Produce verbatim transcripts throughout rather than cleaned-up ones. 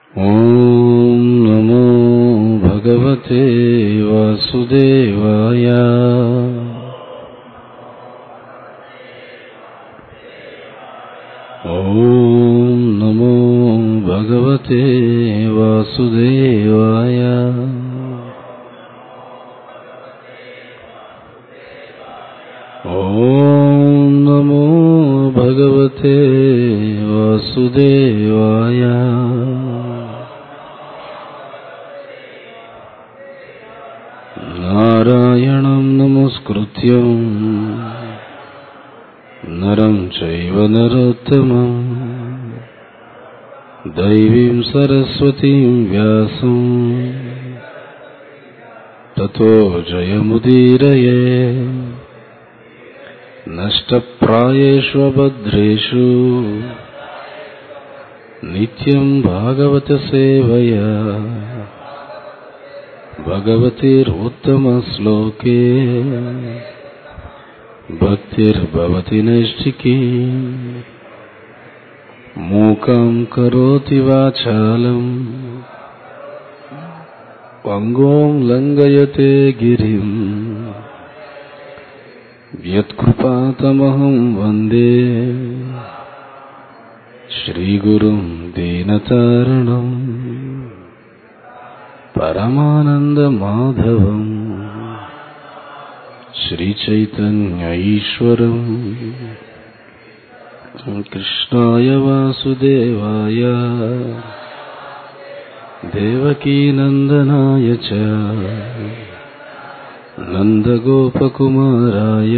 ఓం నమో భగవతే వాసుదేవాయ. ఓం నమో భగవతే వాసుదేవాయ. ఓం నమో భగవతే వాసుదేవాయ. నారాయణం నమస్కృత్యం నరం చైవ నరోత్తమం దైవీం సరస్వతీం వ్యాసం తతో జయముదీరయే. నష్టప్రాయేషు భద్రేషు నిత్యం భాగవత సేవయా భగవతిరుత్తమ శ్లోకే భక్తిర్భవతి నైష్ఠికీ. మూకం కరోతి వాచాలం పంగోం లంఘయతే గిరిం యత్కృపాతమహం వందే శ్రీగురుం దీనతారణం పరమానంద మాధవం శ్రీచైతన్య ఈశ్వరం. కృష్ణాయ వాసుదేవాయ దేవకీనందనాయ చ నందగోపకుమారాయ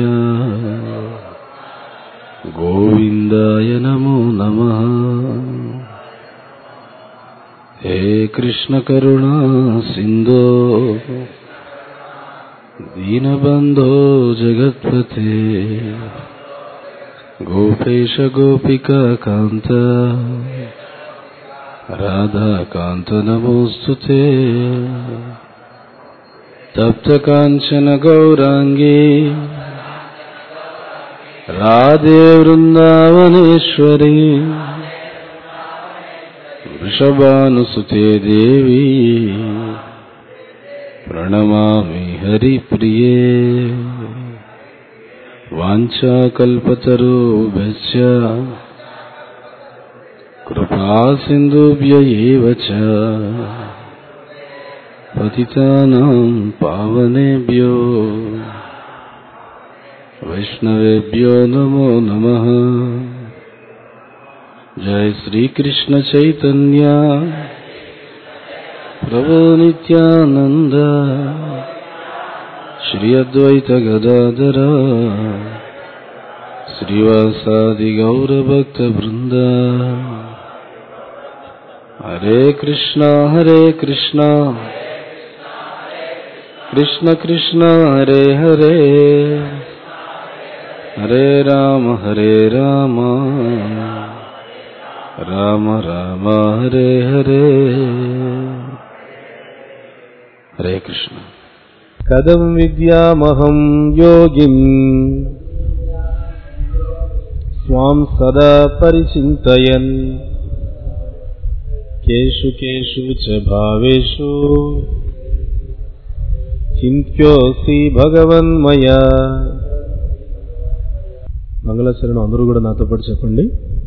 గోవిందాయ నమో నమః. హే కృష్ణ కరుణా సింధో దీనబంధో జగత్పతే గోపేశ గోపికా కాంత రాధాకాంత నమోస్తుతే. తప్త కాంచన గౌరాంగీ రాధే వృందావనేశ్వరీ వృషభానుసుతే దేవి ప్రణమామి హరిప్రియే. వాంఛాకల్పతరుభ్యశ్చ కృపాసింధుభ్య ఏవ చ పతితానాం పావనేభ్యో వైష్ణవేభ్యో నమో నమః. జై శ్రీ కృష్ణ చైతన్య ప్రభు నిత్యానంద శ్రీ అద్వైత గదాధర శ్రీవాసాది గౌరభక్త బృంద. హరే కృష్ణ హరే కృష్ణ కృష్ణ కృష్ణ హరే హరే హరే రామ హరే రామ రామ రామ హరే హరే. హరే కృష్ణ. కథం విద్యామహం యోగిం స్వాం సదా పరిచింతయన్ కేషు కేషు చ భావేషు చింత్యోసి భగవన్మయా. మంగళాచరణం అందరూ కూడా నాతో పాటు చెప్పండి.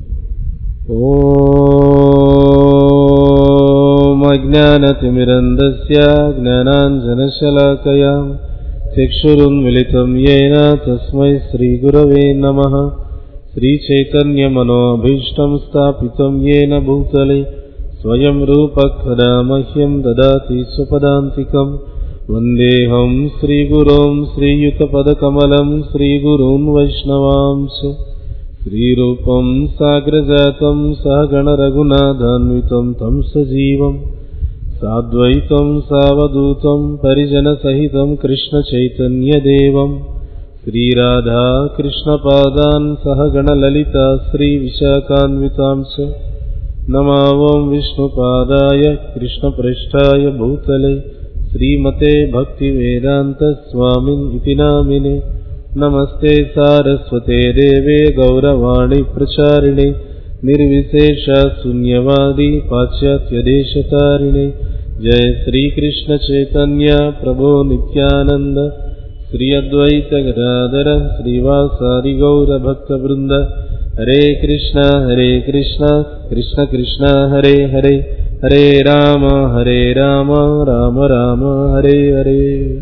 ఓం అజ్ఞానతిమిరంధస్య జ్ఞానాంజనశలాకయా చక్షురున్మిళితం యేన తస్మై శ్రీగురవే నమః. శ్రీచైతన్యమనోభీష్టం స్థాపితం యేన భూతలే స్వయం రూపః కదా మహ్యం దదాతి స్వపదాంతికం. వందేహం శ్రీగురోం శ్రీయుతపదకమలం శ్రీగురూన్ వైష్ణవాంశ శ్రీరూపం సాగ్రజాతం సహగణ రఘునాథాన్వితం తం సజీవం సాద్వైతం సావధూతం పరిజన సహితం కృష్ణ చైతన్యదేవం శ్రీరాధా కృష్ణపాదాన్ సహగణ లలిత శ్రీ విశాఖాన్వితాంశ. నమావం విష్ణుపాదాయ కృష్ణప్రేష్ఠాయ భూతలే శ్రీమతే భక్తివేదాంత స్వామిన్ ఇతి నామినే. నమస్తే సారస్వతే దేవే గౌరవాణి ప్రచారిణే నిర్విశేష శూన్యవాది పాశ్చాత్య దేశతారిణి. జయ శ్రీకృష్ణ చైతన్య ప్రభో నిత్యానంద శ్రీ అద్వైత గదాధర శ్రీవాసాది గౌర భక్త బృంద. హరే కృష్ణ హరే కృష్ణ కృష్ణ కృష్ణ హరే హరే హరే రామ హరే రామ రామ రామ హరే హరే.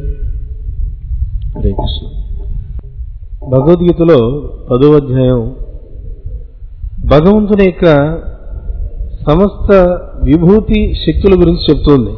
హరే కృష్ణ. భగవద్గీతలో పదో అధ్యాయం భగవంతుని యొక్క సమస్త విభూతి శక్తుల గురించి చెప్తుంది.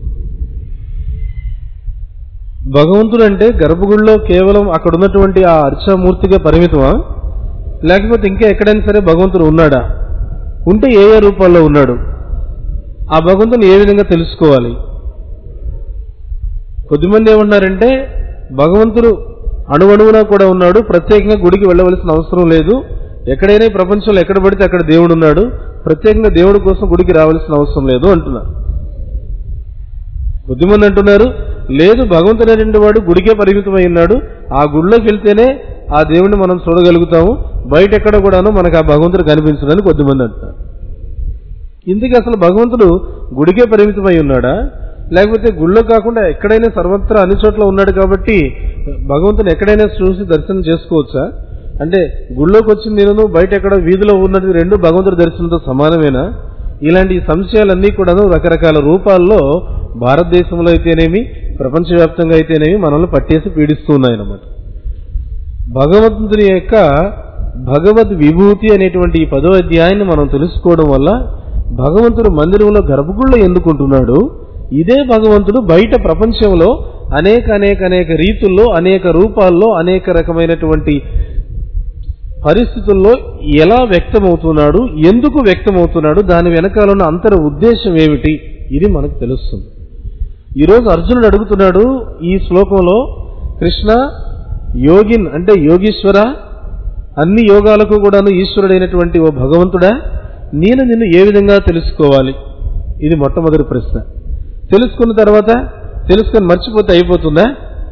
భగవంతుడు అంటే గర్భగుడిలో కేవలం అక్కడ ఉన్నటువంటి ఆ అర్చామూర్తిగా పరిమితమా, లేకపోతే ఇంకా ఎక్కడైనా సరే భగవంతుడు ఉన్నాడా? ఉంటే ఏ ఏ రూపాల్లో ఉన్నాడు? ఆ భగవంతుని ఏ విధంగా తెలుసుకోవాలి? కొద్దిమంది ఏమన్నారంటే భగవంతుడు అణువణువునా కూడా ఉన్నాడు, ప్రత్యేకంగా గుడికి వెళ్ళవలసిన అవసరం లేదు, ఎక్కడైనా ప్రపంచంలో ఎక్కడ పడితే అక్కడ దేవుడు ఉన్నాడు, ప్రత్యేకంగా దేవుడి కోసం గుడికి రావాల్సిన అవసరం లేదు అంటున్నారు. కొద్దిమంది అంటున్నారు లేదు, భగవంతుడు అనేటువంటి వాడు గుడికే పరిమితమై ఉన్నాడు, ఆ గుడిలోకి వెళ్తేనే ఆ దేవుడిని మనం చూడగలుగుతాము, బయట ఎక్కడ కూడాను మనకు ఆ భగవంతుడు కనిపించడని కొద్దిమంది అంటున్నారు. ఇందుకు అసలు భగవంతుడు గుడికే పరిమితమై ఉన్నాడా, లేకపోతే గుళ్ళో కాకుండా ఎక్కడైనా సర్వత్రా అన్ని చోట్ల ఉన్నాడు కాబట్టి భగవంతుని ఎక్కడైనా చూసి దర్శనం చేసుకోవచ్చా? అంటే గుళ్ళోకి వచ్చింది నేను, బయట ఎక్కడ వీధిలో ఉన్నది రెండు భగవంతుడి దర్శనంతో సమానమేనా? ఇలాంటి సంశయాలన్నీ కూడాను రకరకాల రూపాల్లో భారతదేశంలో అయితేనేమి ప్రపంచవ్యాప్తంగా అయితేనేమి మనల్ని పట్టేసి పీడిస్తూ ఉన్నాయన్నమాట. భగవంతుని యొక్క భగవద్ విభూతి అనేటువంటి ఈ పదో అధ్యాయాన్ని మనం తెలుసుకోవడం వల్ల భగవంతుడు మందిరంలో గర్భగుడిలో ఎందుకుంటున్నాడు, ఇదే భగవంతుడు బయట ప్రపంచంలో అనేక అనేక అనేక రీతుల్లో అనేక రూపాల్లో అనేక రకమైనటువంటి పరిస్థితుల్లో ఎలా వ్యక్తమవుతున్నాడు, ఎందుకు వ్యక్తమవుతున్నాడు, దాని వెనకాల ఉన్న అంతర ఉద్దేశం ఏమిటి, ఇది మనకు తెలుస్తుంది. ఈరోజు అర్జునుడు అడుగుతున్నాడు ఈ శ్లోకంలో, కృష్ణ యోగిన్ అంటే యోగీశ్వర, అన్ని యోగాలకు కూడాను ఈశ్వరుడైనటువంటి ఓ భగవంతుడా, నేను నిన్ను ఏ విధంగా తెలుసుకోవాలి? ఇది మొట్టమొదటి ప్రశ్న. తెలుసుకున్న తర్వాత తెలుసుకొని మర్చిపోతే అయిపోతుందా?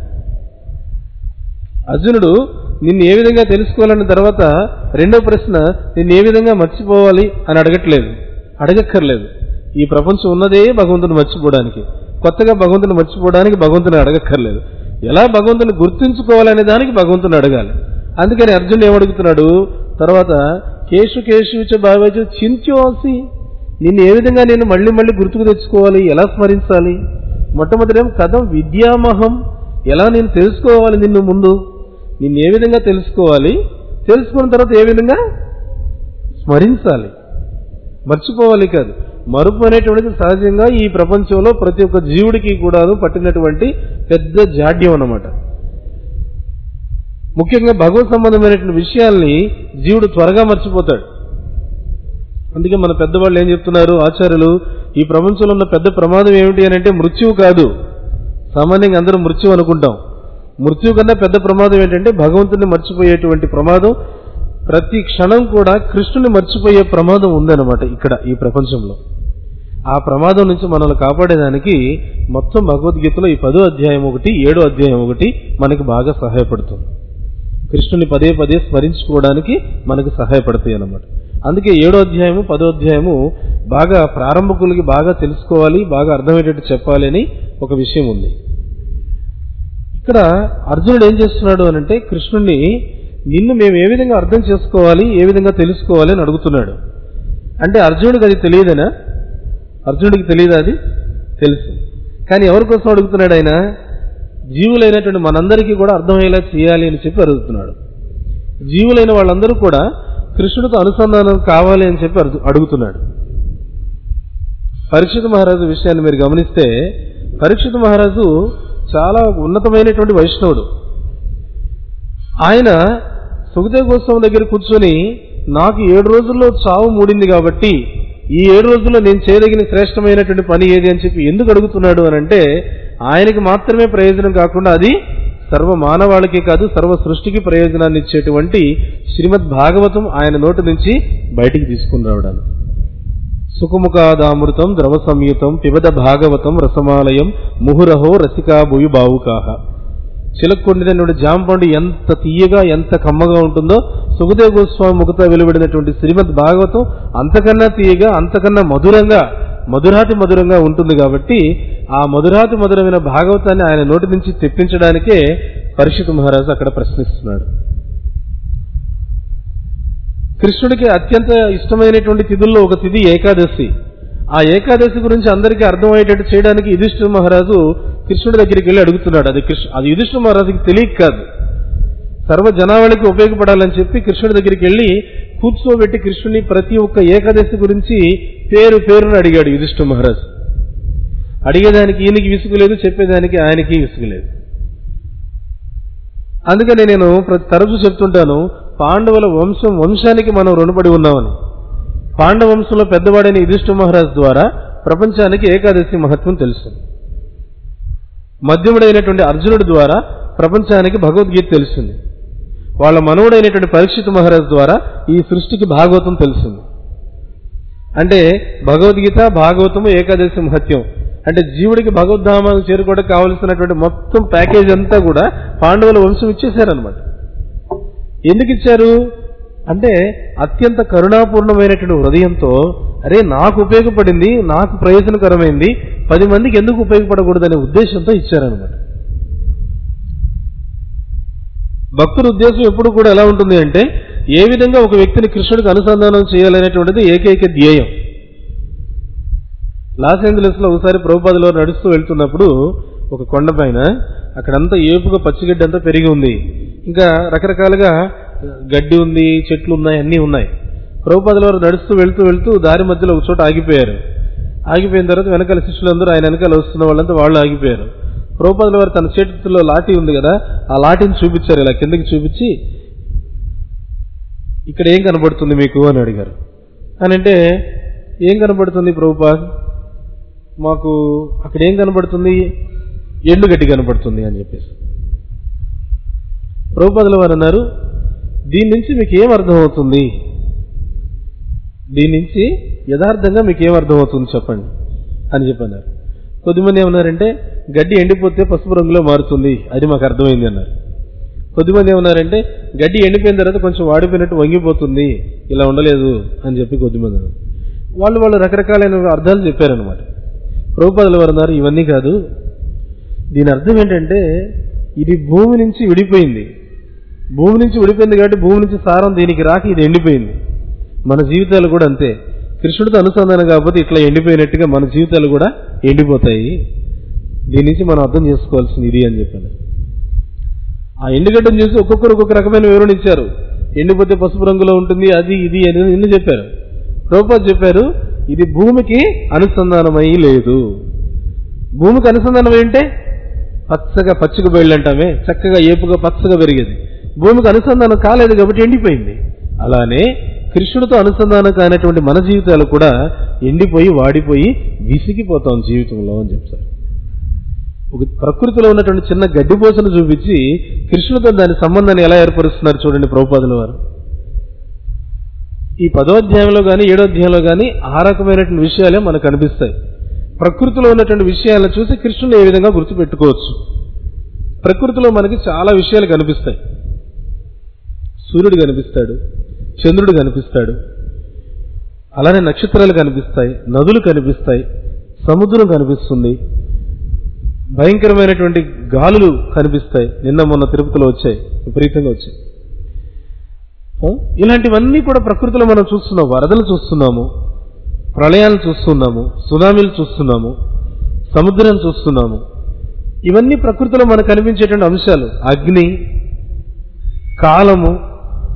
అర్జునుడు నిన్ను ఏ విధంగా తెలుసుకోవాలన్న తర్వాత రెండో ప్రశ్న, నిన్ను ఏ విధంగా మర్చిపోవాలి అని అడగట్లేదు, అడగక్కర్లేదు. ఈ ప్రపంచం ఉన్నదే భగవంతుని మర్చిపోవడానికి, కొత్తగా భగవంతుని మర్చిపోవడానికి భగవంతుని అడగక్కర్లేదు. ఎలా భగవంతుని గుర్తుంచుకోవాలనే దానికి భగవంతుని అడగాలి. అందుకని అర్జునుడు ఏమడుగుతున్నాడు తర్వాత, కేశు కేశుచ భావేచు చింత్యోసి, నిన్ను ఏ విధంగా నేను మళ్ళీ మళ్ళీ గుర్తుకు తెచ్చుకోవాలి, ఎలా స్మరించాలి? మొట్టమొదటి కథం విద్యామహం, ఎలా నేను తెలుసుకోవాలి నిన్ను, ముందు నిన్ను ఏ విధంగా తెలుసుకోవాలి, తెలుసుకున్న తర్వాత ఏ విధంగా స్మరించాలి, మర్చిపోవాలి కాదు. మరుపు అనేటువంటిది సహజంగా ఈ ప్రపంచంలో ప్రతి ఒక్క జీవుడికి కూడా పట్టినటువంటి పెద్ద జాడ్యం అన్నమాట. ముఖ్యంగా భగవత్ సంబంధమైనటువంటి విషయాల్ని జీవుడు త్వరగా మర్చిపోతాడు. అందుకే మన పెద్దవాళ్ళు ఏం చెప్తున్నారు, ఆచార్యులు, ఈ ప్రపంచంలో ఉన్న పెద్ద ప్రమాదం ఏమిటి అని అంటే మృత్యువు కాదు. సామాన్యంగా అందరూ మృత్యు అనుకుంటాం. మృత్యువు కన్నా పెద్ద ప్రమాదం ఏంటంటే భగవంతుని మర్చిపోయేటువంటి ప్రమాదం. ప్రతి క్షణం కూడా కృష్ణుని మర్చిపోయే ప్రమాదం ఉందన్నమాట ఇక్కడ ఈ ప్రపంచంలో. ఆ ప్రమాదం నుంచి మనల్ని కాపాడేదానికి మొత్తం భగవద్గీతలో ఈ పదో అధ్యాయం ఒకటి ఏడో అధ్యాయం ఒకటి మనకి బాగా సహాయపడుతుంది. కృష్ణుని పదే పదే స్మరించుకోవడానికి మనకు సహాయపడతాయి అన్నమాట. అందుకే ఏడో అధ్యాయము పదో అధ్యాయము బాగా ప్రారంభకులకి బాగా తెలుసుకోవాలి, బాగా అర్థమయ్యేటట్టు చెప్పాలి అని ఒక విషయం ఉంది. ఇక్కడ అర్జునుడు ఏం చేస్తున్నాడు అనంటే, కృష్ణుణ్ణి నిన్ను మేము ఏ విధంగా అర్థం చేసుకోవాలి, ఏ విధంగా తెలుసుకోవాలి అని అడుగుతున్నాడు. అంటే అర్జునుడికి అది తెలియదనా? అర్జునుడికి తెలియదా? అది తెలుసు. కానీ ఎవరి కోసం అడుగుతున్నాడు ఆయన? జీవులైనటువంటి మనందరికీ కూడా అర్థమయ్యేలా చేయాలి అని చెప్పి అడుగుతున్నాడు. జీవులైన వాళ్ళందరూ కూడా కృష్ణుడితో అనుసంధానం కావాలి అని చెప్పి అడుగుతున్నాడు. పరీక్షిత్ మహారాజు విషయాన్ని మీరు గమనిస్తే, పరీక్షిత్ మహారాజు చాలా ఉన్నతమైనటువంటి వైష్ణవుడు. ఆయన సుఖదేవ్ గోస్వామి దగ్గర కూర్చొని, నాకు ఏడు రోజుల్లో చావు మూడింది కాబట్టి ఈ ఏడు రోజుల్లో నేను చేయదగిన శ్రేష్టమైనటువంటి పని ఏది అని చెప్పి ఎందుకు అడుగుతున్నాడు అని అంటే, ఆయనకి మాత్రమే ప్రయోజనం కాకుండా అది సర్వ మానవాళికి కాదు, సర్వ సృష్టికి ప్రయోజనాన్ని ఇచ్చేటువంటి శ్రీమద్ భాగవతం ఆయన నోటి నుంచి బయటికి తీసుకుని రావడానికి. సుఖముఖాదామృతం ద్రవ సంయుతం పిబద భాగవతం రసమాలయం ముహురహో రసికా భూయు బావుకాహ. చిలక్కొండినటువంటి జాంపండు ఎంత తీయగా ఎంత కమ్మగా ఉంటుందో సుఖదేవ గోస్వామి ముఖత వెలువడినటువంటి శ్రీమద్ భాగవతం అంతకన్నా తీయగా అంతకన్నా మధురంగా మధురాతి మధురంగా ఉంటుంది. కాబట్టి ఆ మధురాతి మధురమైన భాగవతాన్ని ఆయన నోటి నుంచి తెప్పించడానికే పరీక్షిత్ మహారాజు అక్కడ ప్రశ్నిస్తున్నాడు. కృష్ణుడికి అత్యంత ఇష్టమైనటువంటి తిథుల్లో ఒక తిథి ఏకాదశి. ఆ ఏకాదశి గురించి అందరికీ అర్థమయ్యేటట్టు చేయడానికి యుధిష్ఠిర మహారాజు కృష్ణుడి దగ్గరికి వెళ్ళి అడుగుతున్నాడు. అది కృష్ణ అది యుధిష్ఠిర మహారాజుకి తెలియక కాదు, సర్వ జనావళికి ఉపయోగపడాలని చెప్పి కృష్ణుడి దగ్గరికి వెళ్ళి కూర్చోబెట్టి కృష్ణుని ప్రతి ఒక్క ఏకాదశి గురించి పేరు పేరును అడిగాడు యుధిష్ఠిర మహారాజు. అడిగేదానికి ఈయనకి విసుగులేదు, చెప్పేదానికి ఆయనకి విసుగులేదు. అందుకని నేను ప్రతి తరచు చెప్తుంటాను, పాండవుల వంశం వంశానికి మనం రుణపడి ఉన్నామని. పాండవ వంశంలో పెద్దవాడైన యుధిష్ఠిర మహారాజు ద్వారా ప్రపంచానికి ఏకాదశి మహత్వం తెలుసు. మధ్యముడైనటువంటి అర్జునుడి ద్వారా ప్రపంచానికి భగవద్గీత తెలిసింది. వాళ్ళ మనవుడైనటువంటి పరీక్షిత్ మహారాజు ద్వారా ఈ సృష్టికి భాగవతం తెలిసింది. అంటే భగవద్గీత భాగవతము ఏకాదశి మహత్యం అంటే జీవుడికి భగవద్ధామానికి చేరుకోవడానికి కావలసినటువంటి మొత్తం ప్యాకేజ్ అంతా కూడా పాండవుల వంశం ఇచ్చేశారనమాట. ఎందుకు ఇచ్చారు అంటే అత్యంత కరుణాపూర్ణమైనటువంటి హృదయంతో, అరే నాకు ఉపయోగపడింది, నాకు ప్రయోజనకరమైంది, పది మందికి ఎందుకు ఉపయోగపడకూడదనే ఉద్దేశంతో ఇచ్చారనమాట. భక్తుల ఉద్దేశం ఎప్పుడు కూడా ఎలా ఉంటుంది అంటే ఏ విధంగా ఒక వ్యక్తిని కృష్ణుడికి అనుసంధానం చేయాలనేటువంటిది ఏకైక ధ్యేయం. లాస్ ఏంజలస్ లో ఒకసారి ప్రభుపాదులో నడుస్తూ వెళ్తున్నప్పుడు ఒక కొండ పైన అక్కడంతా ఏపుగా పచ్చిగడ్డి అంతా పెరిగి ఉంది, ఇంకా రకరకాలుగా గడ్డి ఉంది, చెట్లు ఉన్నాయి, అన్నీ ఉన్నాయి. ప్రభుపాదుల వారు నడుస్తూ వెళ్తూ వెళ్తూ దారి మధ్యలో ఒక చోట ఆగిపోయారు. ఆగిపోయిన తర్వాత వెనకాల శిష్యులందరూ ఆయన వెనకాల వస్తున్న వాళ్ళంతా వాళ్ళు ఆగిపోయారు. ప్రభుపాదుల వారు తన చేతిలో లాఠీ ఉంది కదా, ఆ లాఠీని చూపించారు, ఇలా కిందకి చూపించి ఇక్కడ ఏం కనబడుతుంది మీకు అని అడిగారు. అని అంటే ఏం కనబడుతుంది ప్రభుపాద్, మాకు అక్కడ ఏం కనబడుతుంది, ఎండుగడ్డి కనబడుతుంది అని చెప్పేసి. ప్రభుపాదుల వారు అన్నారు, దీని నుంచి మీకు ఏం అర్థమవుతుంది, దీని నుంచి యథార్థంగా మీకు ఏం అర్థమవుతుంది చెప్పండి అని చెప్పన్నారు. కొద్దిమంది ఏమన్నారంటే గడ్డి ఎండిపోతే పసుపు రంగులో మారుతుంది, అది మాకు అర్థమైంది అన్నారు. కొద్దిమంది ఏమన్నారంటే గడ్డి ఎండిపోయిన తర్వాత కొంచెం వాడిపోయినట్టు వంగిపోతుంది, ఇలా ఉండలేదు అని చెప్పి కొద్దిమంది అన్నారు. వాళ్ళు వాళ్ళు రకరకాలైన అర్థాలు చెప్పారనమాట. ప్రభుపాదుల వారు అన్నారు, ఇవన్నీ కాదు, దీని అర్థం ఏంటంటే ఇది భూమి నుంచి విడిపోయింది, భూమి నుంచి విడిపోయింది కాబట్టి భూమి నుంచి సారం దీనికి రాక ఇది ఎండిపోయింది. మన జీవితాలు కూడా అంతే, కృష్ణుడితో అనుసంధానం కాకపోతే ఇట్లా ఎండిపోయినట్టుగా మన జీవితాలు కూడా ఎండిపోతాయి. దీని నుంచి మనం అర్థం చేసుకోవాల్సింది ఇది అని చెప్పాను. ఆ ఎండుగడ్డను చూసి ఒక్కొక్కరు ఒక్కొక్క రకమైన వివరణ ఇచ్చారు. ఎండిపోతే పసుపు రంగులో ఉంటుంది, అది ఇది అని ఎన్ని చెప్పారు. ప్రభుపాద చెప్పారు, ఇది భూమికి అనుసంధానమై లేదు. భూమికి అనుసంధానం ఏంటే పచ్చగా పచ్చిక బయళ్ళు అంటామే, చక్కగా ఏపుగా పచ్చగా పెరిగేది. భూమికి అనుసంధానం కాలేదు కాబట్టి ఎండిపోయింది. అలానే కృష్ణుడితో అనుసంధానం కానటువంటి మన జీవితాలు కూడా ఎండిపోయి వాడిపోయి విసిగిపోతాం జీవితంలో అని చెప్తారు. ఒక ప్రకృతిలో ఉన్నటువంటి చిన్న గడ్డిపోసను చూపించి కృష్ణుడితో దాని సంబంధాన్ని ఎలా ఏర్పరుస్తున్నారు చూడండి ప్రభుపాదుల వారు. ఈ పదో అధ్యాయంలో కానీ ఏడో అధ్యాయంలో కానీ ఆ రకమైనటువంటి విషయాలే మనకు కనిపిస్తాయి. ప్రకృతిలో ఉన్నటువంటి విషయాలను చూసి కృష్ణుని ఏ విధంగా గుర్తుపెట్టుకోవచ్చు. ప్రకృతిలో మనకి చాలా విషయాలు కనిపిస్తాయి. సూర్యుడు కనిపిస్తాడు, చంద్రుడు కనిపిస్తాడు, అలానే నక్షత్రాలు కనిపిస్తాయి, నదులు కనిపిస్తాయి, సముద్రం కనిపిస్తుంది, భయంకరమైనటువంటి గాలులు కనిపిస్తాయి. నిన్న మొన్న తిరుపతిలో వచ్చాయి, విపరీతంగా వచ్చాయి. ఇలాంటివన్నీ కూడా ప్రకృతిలో మనం చూస్తున్నాం. వరదలు చూస్తున్నాము, ప్రళయాలు చూస్తున్నాము, సునామీలు చూస్తున్నాము, సముద్రం చూస్తున్నాము. ఇవన్నీ ప్రకృతిలో మనకు కనిపించేటువంటి అంశాలు. అగ్ని, కాలము.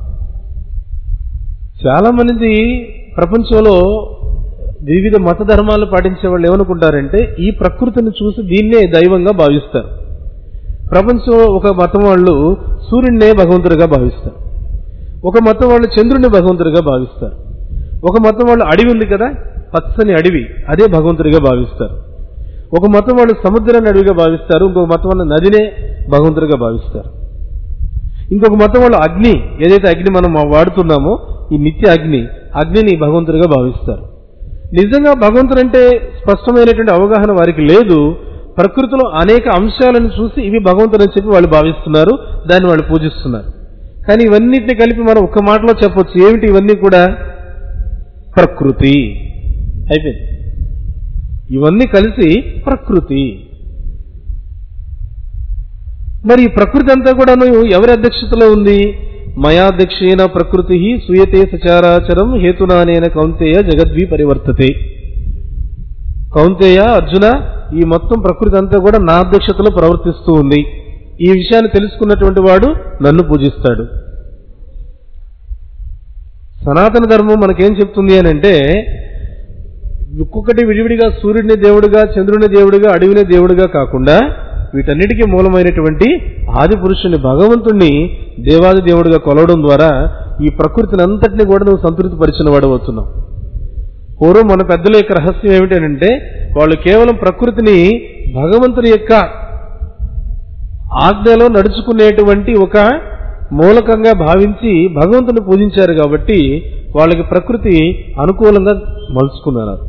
చాలా మంది ప్రపంచంలో వివిధ మత ధర్మాలు పాటించే వాళ్ళు ఏమనుకుంటారంటే ఈ ప్రకృతిని చూసి దీన్నే దైవంగా భావిస్తారు. ప్రపంచంలో ఒక మతం వాళ్ళు సూర్యుడినే భగవంతుడిగా భావిస్తారు, ఒక మతం వాళ్ళు చంద్రుడిని భగవంతుడిగా భావిస్తారు, ఒక మతం వాళ్ళు అడవి ఉంది కదా, పచ్చని అడవి, అదే భగవంతుడిగా భావిస్తారు. ఒక మతం వాళ్ళు సముద్రాన్ని అడవిగా భావిస్తారు, ఇంకొక మతం వాళ్ళు నదినే భగవంతుడిగా భావిస్తారు. ఇంకొక మతం వాళ్ళు అగ్ని, ఏదైతే అగ్ని మనం వాడుతున్నామో ఈ నిత్య అగ్ని, అగ్నిని భగవంతుడిగా భావిస్తారు. నిజంగా భగవంతుడు అంటే స్పష్టమైనటువంటి అవగాహన వారికి లేదు. ప్రకృతిలో అనేక అంశాలను చూసి ఇవి భగవంతుడని చెప్పి వాళ్ళు భావిస్తున్నారు, దాన్ని వాళ్ళు పూజిస్తున్నారు. కానీ ఇవన్నిటిని కలిపి మనం ఒక్క మాటలో చెప్పొచ్చు, ఏమిటి ఇవన్నీ కూడా? ప్రకృతి అయిపోయింది. ఇవన్నీ కలిసి ప్రకృతి. మరి ఈ ప్రకృతి అంతా కూడా ఎవరి అధ్యక్షతలో ఉంది? మయాధ్యక్షేన ప్రకృతి సూయతే సచారాచరం హేతునానేన కౌంతేయ జగద్వి పరివర్తతే. కౌంతేయ, అర్జున, ఈ మొత్తం ప్రకృతి అంతా కూడా నా అధ్యక్షతలో ప్రవర్తిస్తూ ఉంది. ఈ విషయాన్ని తెలుసుకున్నటువంటి వాడు నన్ను పూజిస్తాడు. సనాతన ధర్మం మనకేం చెప్తుంది అని అంటే, ఒక్కొక్కటి విడివిడిగా సూర్యుడిని దేవుడిగా, చంద్రుని దేవుడిగా, అడవిని దేవుడిగా కాకుండా వీటన్నిటికీ మూలమైనటువంటి ఆది పురుషుని భగవంతుణ్ణి దేవాది దేవుడిగా కొలవడం ద్వారా ఈ ప్రకృతిని అంతటినీ కూడా నువ్వు సంతృప్తి పరిచిన వాడు అవుతున్నావు. పూర్వం మన పెద్దల యొక్క రహస్యం ఏమిటంటే, వాళ్ళు కేవలం ప్రకృతిని భగవంతుని యొక్క ఆజ్ఞలో నడుచుకునేటువంటి ఒక మూలకంగా భావించి భగవంతుని పూజించారు. కాబట్టి వాళ్ళకి ప్రకృతి అనుకూలంగా మలుచుకున్నారు.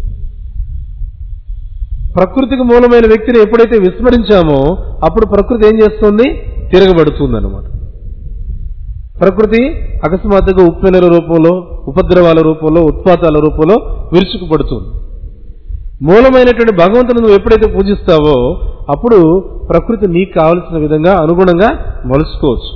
ప్రకృతికి మూలమైన వ్యక్తిని ఎప్పుడైతే విస్మరించామో అప్పుడు ప్రకృతి ఏం చేస్తుంది? తిరగబడుతుంది అన్నమాట. ప్రకృతి అకస్మాత్తుగా ఉప్పెనల రూపంలో, ఉపద్రవాల రూపంలో, ఉత్పాతాల రూపంలో విరుచుకుపడుతుంది. మూలమైనటువంటి భగవంతుని నువ్వు ఎప్పుడైతే పూజిస్తావో అప్పుడు ప్రకృతి నీకు కావలసిన విధంగా అనుగుణంగా మలుచుకోవచ్చు.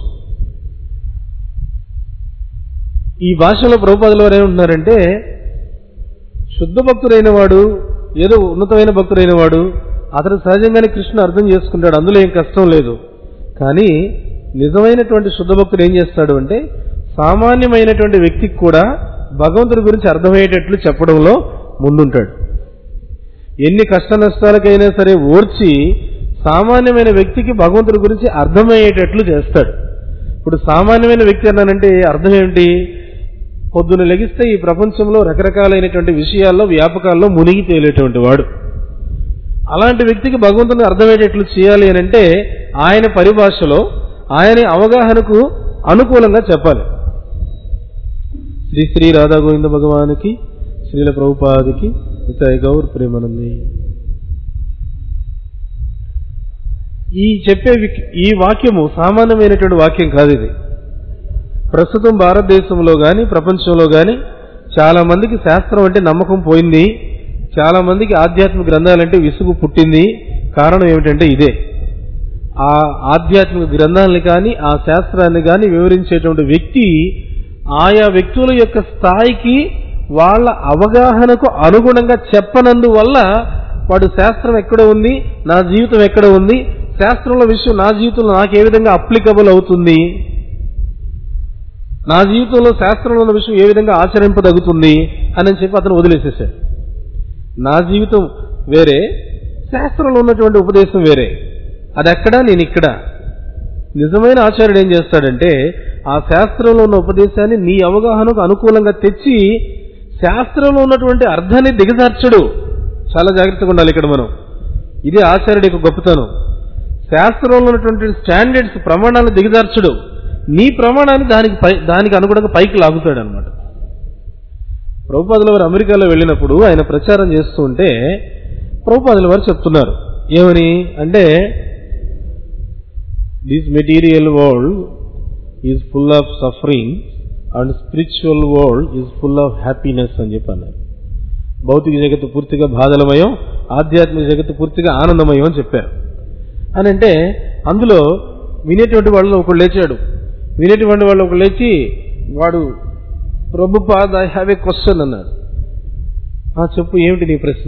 ఈ భాషలో ప్రభుపాదుల వారు ఏమంటున్నారంటే, శుద్ధ భక్తుడైన వాడు, ఏదో ఉన్నతమైన భక్తుడైన వాడు, అతను సహజంగానే కృష్ణ అర్థం చేసుకుంటాడు, అందులో ఏం కష్టం లేదు. కానీ నిజమైనటువంటి శుద్ధ భక్తుడు ఏం చేస్తాడు అంటే, సామాన్యమైనటువంటి వ్యక్తికి కూడా భగవంతుడి గురించి అర్థమయ్యేటట్లు చెప్పడంలో ముందుంటాడు. ఎన్ని కష్ట నష్టాలకైనా సరే ఓర్చి సామాన్యమైన వ్యక్తికి భగవంతుడి గురించి అర్థమయ్యేటట్లు చేస్తాడు. ఇప్పుడు సామాన్యమైన వ్యక్తి అన్నానంటే అర్థం ఏమిటి? పొద్దున లెగిస్తే ఈ ప్రపంచంలో రకరకాలైనటువంటి విషయాల్లో, వ్యాపకాల్లో మునిగి తేలేటువంటి వాడు. అలాంటి వ్యక్తికి భగవంతుని అర్థమయ్యేటట్లు చేయాలి అని అంటే ఆయన పరిభాషలో, ఆయన అవగాహనకు అనుకూలంగా చెప్పాలి. శ్రీ శ్రీ రాధా గోవింద భగవానికి, శ్రీల ప్రభుపాదికి, నితాయ గౌర్ ప్రేమానంది. ఈ చెప్పే ఈ వాక్యము సామాన్యమైనటువంటి వాక్యం కాదు. ఇది ప్రస్తుతం భారతదేశంలో గాని ప్రపంచంలో గాని చాలా మందికి శాస్త్రం అంటే నమ్మకం పోయింది. చాలా మందికి ఆధ్యాత్మిక గ్రంథాలంటే విసుగు పుట్టింది. కారణం ఏమిటంటే ఇదే. ఆ ఆధ్యాత్మిక గ్రంథాలని కానీ ఆ శాస్త్రాన్ని కానీ వివరించేటువంటి వ్యక్తి ఆయా వ్యక్తుల యొక్క స్థాయికి, వాళ్ళ అవగాహనకు అనుగుణంగా చెప్పనందువల్ల వాడు శాస్త్రం ఎక్కడ ఉంది, నా జీవితం ఎక్కడ ఉంది, శాస్త్రంలో విషయం నా జీవితంలో నాకు ఏ విధంగా అప్లికబుల్ అవుతుంది, నా జీవితంలో శాస్త్రంలో ఉన్న విషయం ఏ విధంగా ఆచరింపదగుతుంది అని చెప్పి అతను వదిలేసేసాడు. నా జీవితం వేరే, శాస్త్రంలో ఉన్నటువంటి ఉపదేశం వేరే. అది అక్కడ, నేను ఇక్కడ. నిజమైన ఆచార్యుడు ఏం చేస్తాడంటే ఆ శాస్త్రంలో ఉన్న ఉపదేశాన్ని నీ అవగాహనకు అనుకూలంగా తెచ్చి శాస్త్రంలో ఉన్నటువంటి అర్థాన్ని దిగజార్చడు. చాలా జాగ్రత్తగా ఉండాలి ఇక్కడ మనం. ఇదే ఆచార్యుడి యొక్క గొప్పతనం. శాస్త్రంలో ఉన్నటువంటి స్టాండర్డ్స్, ప్రమాణాలను దిగజార్చడు. నీ ప్రమాణాన్ని దానికి పై దానికి అనుగుణంగా పైకి లాగుతాడు అనమాట. ప్రభుపాదుల వారు అమెరికాలో వెళ్ళినప్పుడు ఆయన ప్రచారం చేస్తూ ఉంటే ప్రభుపాదుల వారు చెప్తున్నారు ఏమని అంటే, this material world is full of suffering and spiritual world is full of happiness అని చెప్పి అన్నారు. భౌతిక జగత్తు పూర్తిగా బాధలమయం, ఆధ్యాత్మిక జగత్తు పూర్తిగా ఆనందమయం అని చెప్పారు. అని అంటే అందులో వినేటువంటి వాళ్ళు ఒకడు లేచాడు. వినేటువంటి వాళ్ళు ఒకడు లేచి, వాడు Prabhupad I have a question అన్నాడు. చెప్పు, ఏమిటి నీ ప్రశ్న?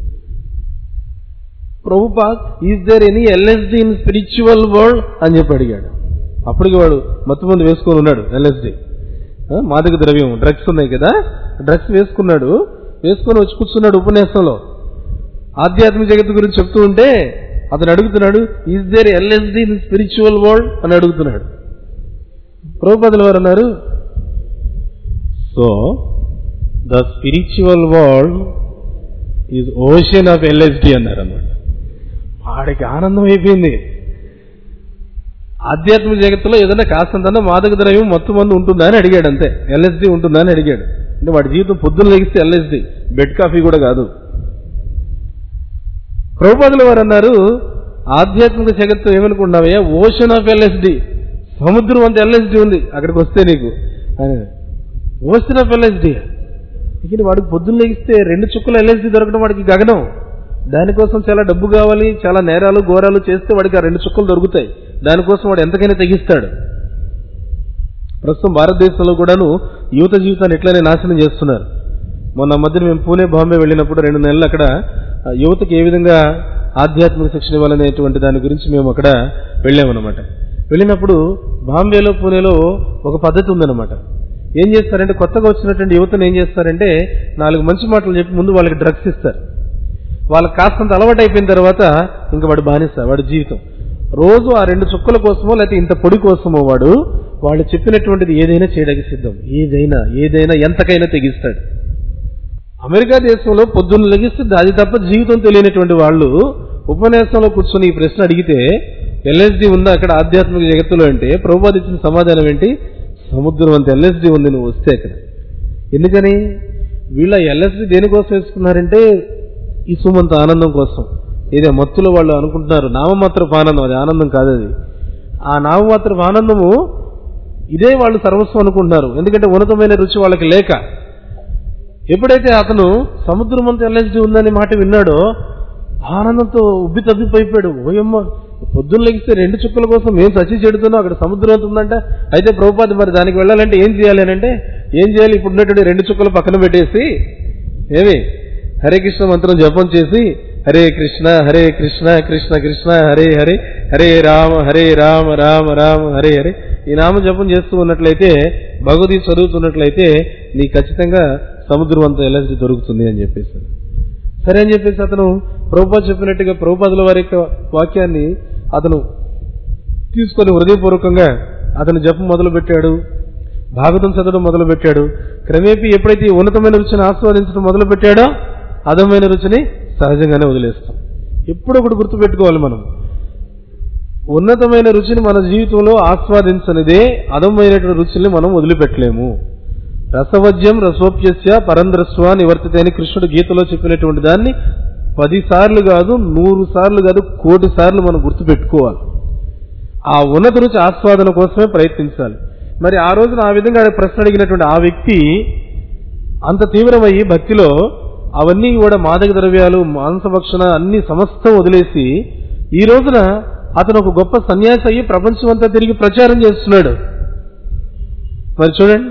Prabhupad, is there any LSD in spiritual world అని చెప్పి అడిగాడు. అప్పటికి వాడు మత్తు మందు వేసుకొని ఉన్నాడు. ఎల్ఎస్డి మాదక ద్రవ్యం, డ్రగ్స్ ఉన్నాయి కదా, డ్రగ్స్ వేసుకున్నాడు. వేసుకొని వచ్చి కూర్చున్నాడు ఉపన్యాసంలో. ఆధ్యాత్మిక జగత్తు గురించి చెప్తూ ఉంటే అతను అడుగుతున్నాడు, is there LSD in spiritual world అని అడుగుతున్నాడు. ప్రభుపాదుల వారు అన్నారు, so the spiritual world is ocean of LSD అన్నారు అన్నమాట. వాడికి ఆనందం అయిపోయింది. ఆధ్యాత్మిక జగత్తులో ఏదైనా కాస్తంతన్నా మాదక ద్రవ్యం మొత్తం మంది ఉంటుందా అని అడిగాడు. అంతే, ఎల్ఎస్డి ఉంటుందా అని అడిగాడు. అంటే వాడి జీవితం పొద్దున్న లెగిస్తే ఎల్ఎస్డి, బెడ్ కాఫీ కూడా కాదు. ప్రభుపాదుల వారు అన్నారు, ఆధ్యాత్మిక జగత్తు ఏమనుకుంటున్నావయ్యా, ఓషన్ ఆఫ్ ఎల్ఎస్డి, సముద్రం అంత ఎల్ఎస్డి ఉంది అక్కడికి వస్తే నీకు. ఓషన్ ఆఫ్ ఎల్ఎస్డి, ఇక వాడికి పొద్దున్న లెగిస్తే రెండు చుక్కలు ఎల్ఎస్డి దొరకడం వాడికి గగనం. దానికోసం చాలా డబ్బు కావాలి, చాలా నేరాలు ఘోరాలు చేస్తే వాడికి ఆ రెండు చుక్కలు దొరుకుతాయి. దానికోసం వాడు ఎంతకైనా తెగిస్తాడు. ప్రస్తుతం భారతదేశంలో కూడాను యువత జీవితాన్ని ఎట్లనే నాశనం చేస్తున్నారు. మొన్న మధ్యన మేము పూణే బాంబే వెళ్ళినప్పుడు రెండు నెలలు అక్కడ యువతకి ఏ విధంగా ఆధ్యాత్మిక శిక్షణ ఇవ్వాలనేటువంటి దాని గురించి మేము అక్కడ వెళ్ళామన్నమాట. వెళ్ళినప్పుడు బాంబేలో పూణేలో ఒక పద్ధతి ఉందన్నమాట. ఏం చేస్తారంటే కొత్తగా వచ్చినటువంటి యువతను ఏం చేస్తారంటే నాలుగు మంచి మాటలు చెప్పి ముందు వాళ్ళకి డ్రగ్స్ ఇస్తారు. వాళ్ళకి కాస్తంత అలవాటు అయిపోయిన తర్వాత ఇంకా వాడు బానిస, వాడి జీవితం రోజు ఆ రెండు చుక్కల కోసమో లేకపోతే ఇంత పొడి కోసమో వాడు వాళ్ళు చెప్పినటువంటిది ఏదైనా చేయడానికి సిద్ధం. ఏదైనా ఏదైనా ఎంతకైనా తెగిస్తాడు. అమెరికా దేశంలో పొద్దున్న లెగిస్తే అది తప్ప జీవితం తెలియనటువంటి వాళ్ళు ఉపన్యాసంలో కూర్చొని ఈ ప్రశ్న అడిగితే ఎల్ఎస్డి ఉందా అక్కడ ఆధ్యాత్మిక జగత్తులో అంటే ప్రభుపాద ఇచ్చిన సమాధానం ఏంటి, సముద్రం అంత ఎల్ఎస్డి ఉంది నువ్వు వస్తే అక్కడ. ఎందుకని వీళ్ళ ఎల్ఎస్డి దేనికోసం వేసుకున్నారంటే ఈ సుమంత ఆనందం కోసం. ఏదో మత్తులో వాళ్ళు అనుకుంటున్నారు నామమాత్రపు ఆనందం, అది ఆనందం కాదు. అది ఆ నామమాత్రపు ఆనందము ఇదే వాళ్ళు సర్వస్వం అనుకుంటున్నారు. ఎందుకంటే ఉన్నతమైన రుచి వాళ్ళకి లేక. ఎప్పుడైతే అతను సముద్రం అంతా ఎల్ఎస్డి ఉందని మాట విన్నాడో ఆనందంతో ఉబ్బి తబ్బిపోయిపోయాడు. ఓయమ్మ, పొద్దున్న లెగిస్తే రెండు చుక్కల కోసం మేము చచ్చి చెడుతున్నాం, అక్కడ సముద్రం అంత ఉందంట. అయితే ప్రభుపాద మరి దానికి వెళ్ళాలంటే ఏం చేయాలి అని అంటే ఏం చేయాలి, ఇప్పుడు ఉన్నటువంటి రెండు చుక్కలు పక్కన పెట్టేసి ఏమి హరే కృష్ణ మంత్రం జపం చేసి హరే కృష్ణ హరే కృష్ణ కృష్ణ కృష్ణ హరే హరే హరే రామ హరే రామ రామ రామ హరే హరే ఈ నామ జపం చేస్తూ ఉన్నట్లయితే, భగవద్గీత చదువుతున్నట్లయితే నీకు ఖచ్చితంగా సముద్రం అంతా ఎల్ఎస్డి దొరుకుతుంది అని చెప్పేసి. సరే అని చెప్పేసి అతను ప్రభుపాద చెప్పినట్టుగా ప్రభుపాదుల వారి యొక్క వాక్యాన్ని అతను తీసుకొని హృదయపూర్వకంగా అతను జపం మొదలు పెట్టాడు, భాగవతం చదవడం మొదలు పెట్టాడు. క్రమేపీ ఎప్పుడైతే ఉన్నతమైన రుచిని ఆస్వాదించడం మొదలు పెట్టాడో అదమైన రుచిని సహజంగానే వదిలేస్తాం. ఎప్పుడు ఒకటి గుర్తుపెట్టుకోవాలి, మనం ఉన్నతమైన రుచిని మన జీవితంలో ఆస్వాదించనిదే అదమైనటువంటి రుచిని మనం వదిలిపెట్టలేము. రసవజ్యం రసోప్యస్య పరంద్రస్వ నివర్తితే అని కృష్ణుడు గీతలో చెప్పినటువంటి దాన్ని పది సార్లు కాదు, నూరు సార్లు కాదు, కోటి సార్లు మనం గుర్తుపెట్టుకోవాలి. ఆ ఉన్నత రుచి ఆస్వాదన కోసమే ప్రయత్నించాలి. మరి ఆ రోజున ఆ విధంగా ప్రశ్న అడిగినటువంటి ఆ వ్యక్తి అంత తీవ్రమయ్యి భక్తిలో అవన్నీ కూడా మాదక ద్రవ్యాలు, మాంసభక్షణ అన్ని సమస్తం వదిలేసి ఈ రోజున అతను ఒక గొప్ప సన్యాసి అయ్యి ప్రపంచం అంతా తిరిగి ప్రచారం చేస్తున్నాడు. మరి చూడండి,